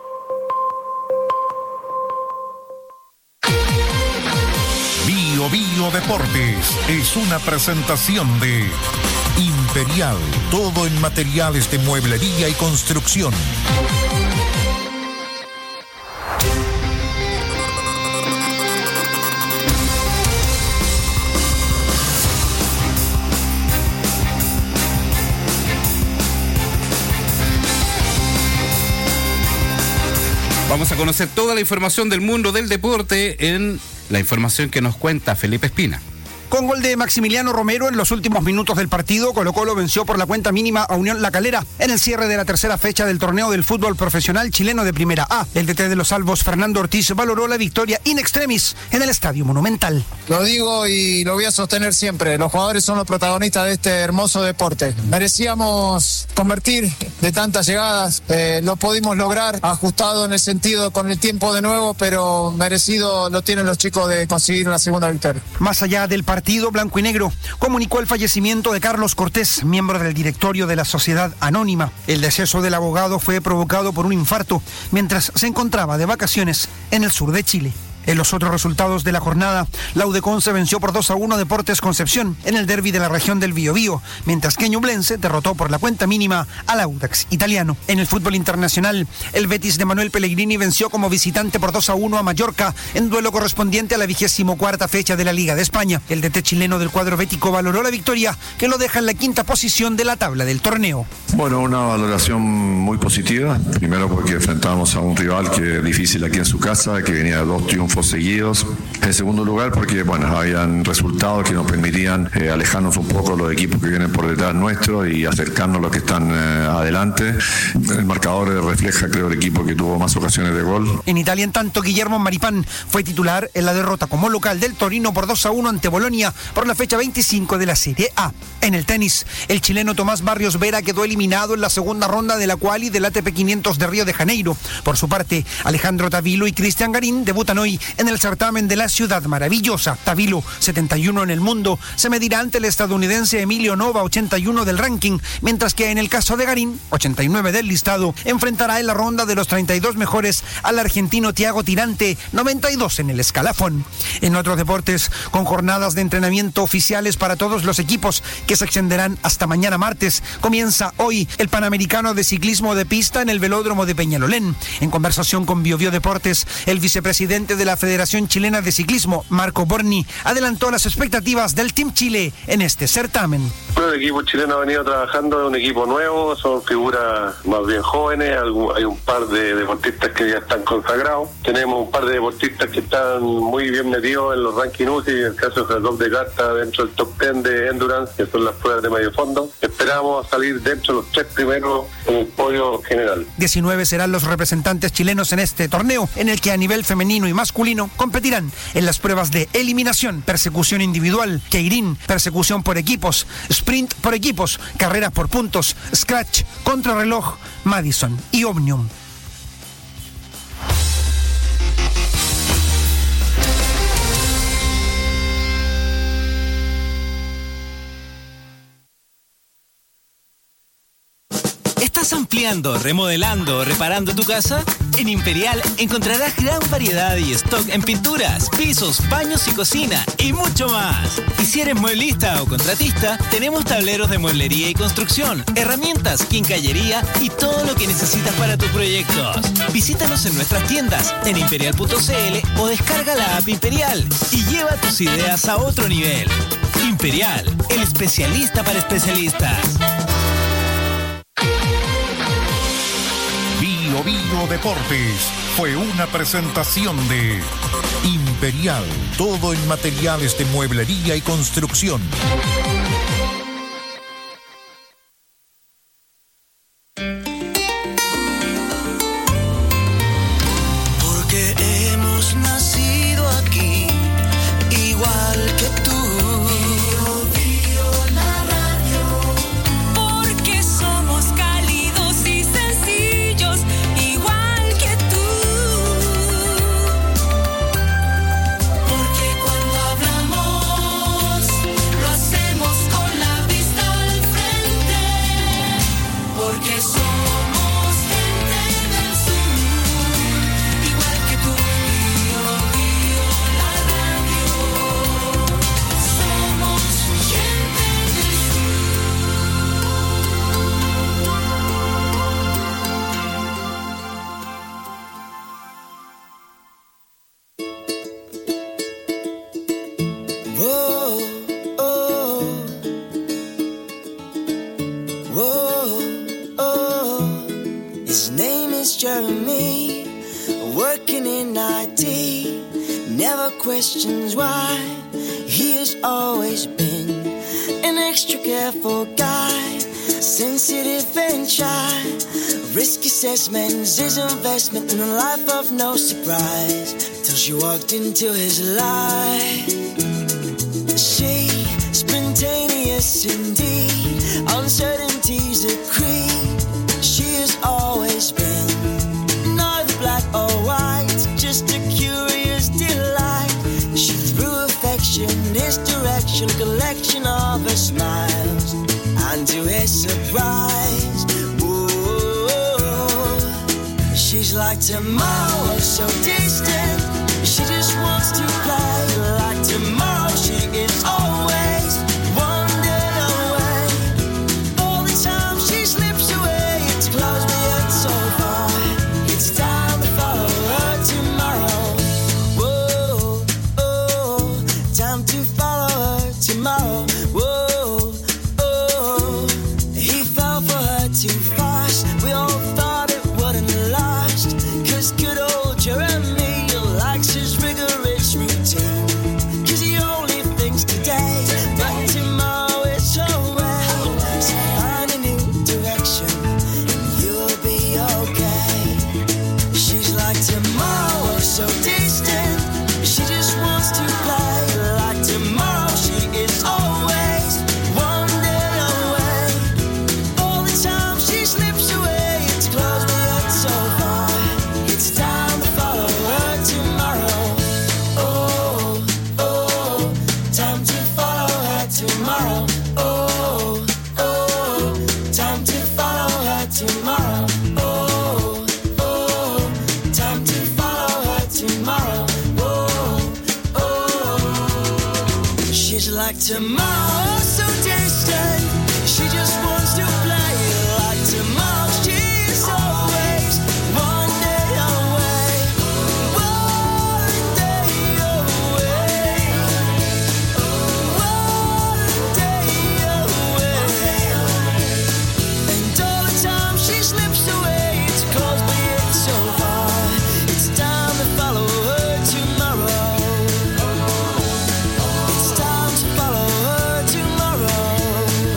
Speaker 16: Biobío Deportes es una presentación de Imperial, todo en materiales de mueblería y construcción.
Speaker 12: Vamos a conocer toda la información del mundo del deporte en la información que nos cuenta Felipe Espina.
Speaker 21: Con gol de Maximiliano Romero en los últimos minutos del partido, Colo-Colo venció por la cuenta mínima a Unión La Calera en el cierre de la tercera fecha del torneo del fútbol profesional chileno de Primera A. El DT de los Albos, Fernando Ortiz, valoró la victoria in extremis en el Estadio Monumental.
Speaker 22: Lo digo y lo voy a sostener siempre, los jugadores son los protagonistas de este hermoso deporte. Merecíamos convertir de tantas llegadas, lo pudimos lograr, ajustado en el sentido con el tiempo de nuevo, pero merecido lo tienen los chicos de conseguir una segunda victoria.
Speaker 21: Más allá del partido blanco y negro, comunicó el fallecimiento de Carlos Cortés, miembro del directorio de la Sociedad Anónima. El deceso del abogado fue provocado por un infarto mientras se encontraba de vacaciones en el sur de Chile. En los otros resultados de la jornada, la Udeconce venció por 2-1 a Deportes Concepción en el derbi de la región del Biobío, mientras que Ñublense derrotó por la cuenta mínima al Audax italiano. En el fútbol internacional, el Betis de Manuel Pellegrini venció como visitante por 2-1 a Mallorca en duelo correspondiente a la 24ª fecha de la Liga de España. El DT chileno del cuadro bético valoró la victoria, que lo deja en la 5ª posición de la tabla del torneo.
Speaker 5: Bueno, una valoración muy positiva, primero porque enfrentamos a un rival que es difícil aquí en su casa, que venía de 2 triunfos seguidos. En segundo lugar, porque habían resultados que nos permitían alejarnos un poco de los equipos que vienen por detrás nuestro y acercarnos a los que están adelante. El marcador refleja, creo, el equipo que tuvo más ocasiones de gol.
Speaker 21: En Italia, en tanto, Guillermo Maripán fue titular en la derrota como local del Torino por 2-1 ante Bolonia por la fecha 25 de la Serie A. En el tenis, el chileno Tomás Barrios Vera quedó eliminado en la segunda ronda de la quali del ATP 500 de Río de Janeiro. Por su parte, Alejandro Tavilo y Cristian Garín debutan hoy en el certamen de la Ciudad Maravillosa. Tavilo, 71 en el mundo, se medirá ante el estadounidense Emilio Nova, 81 del ranking, mientras que en el caso de Garín, 89 del listado, enfrentará en la ronda de los 32 mejores al argentino Thiago Tirante, 92 en el escalafón. En otros deportes, con jornadas de entrenamiento oficiales para todos los equipos que se extenderán hasta mañana martes, comienza hoy el Panamericano de Ciclismo de Pista en el Velódromo de Peñalolén. En conversación con BioBio Deportes, el vicepresidente de la Federación Chilena de Ciclismo, Marco Borni, adelantó las expectativas del Team Chile en este certamen.
Speaker 11: Bueno, el equipo chileno ha venido trabajando, es un equipo nuevo, son figuras más bien jóvenes, hay un par de deportistas que ya están consagrados, tenemos un par de deportistas que están muy bien metidos en los rankings UCI, en el caso de Jacob de Carta dentro del top 10 de Endurance, que son las pruebas de medio fondo. Esperamos salir dentro de los 3 primeros en el podio general.
Speaker 21: 19 serán los representantes chilenos en este torneo, en el que a nivel femenino y masculino competirán en las pruebas de eliminación, persecución individual, keirin, persecución por equipos, sprint por equipos, carreras por puntos, scratch, contrarreloj, Madison y Omnium.
Speaker 13: ¿Estás ampliando, remodelando o reparando tu casa? En Imperial encontrarás gran variedad y stock en pinturas, pisos, baños y cocina y mucho más. Y si eres mueblista o contratista, tenemos tableros de mueblería y construcción, herramientas, quincallería y todo lo que necesitas para tus proyectos. Visítanos en nuestras tiendas en imperial.cl o descarga la app Imperial y lleva tus ideas a otro nivel. Imperial, el especialista para especialistas.
Speaker 16: BioBio Deportes fue una presentación de Imperial, todo en materiales de mueblería y construcción.
Speaker 23: Porque hemos nacido aquí, igual que tú.
Speaker 24: Questions why he has always been an extra careful guy, sensitive and shy. Risk assessments, his investment in a life of no surprise. Till she walked into his life. She, spontaneous indeed, uncertainties a creed. She has always been neither black or white, just a curious delight. She threw affection in his direction, collection of her smiles, and to his surprise, whoa, she's like tomorrow, so distant. She just Oh, oh, time to follow her tomorrow. Oh, oh, time to follow her tomorrow. Oh, oh, she's like tomorrow.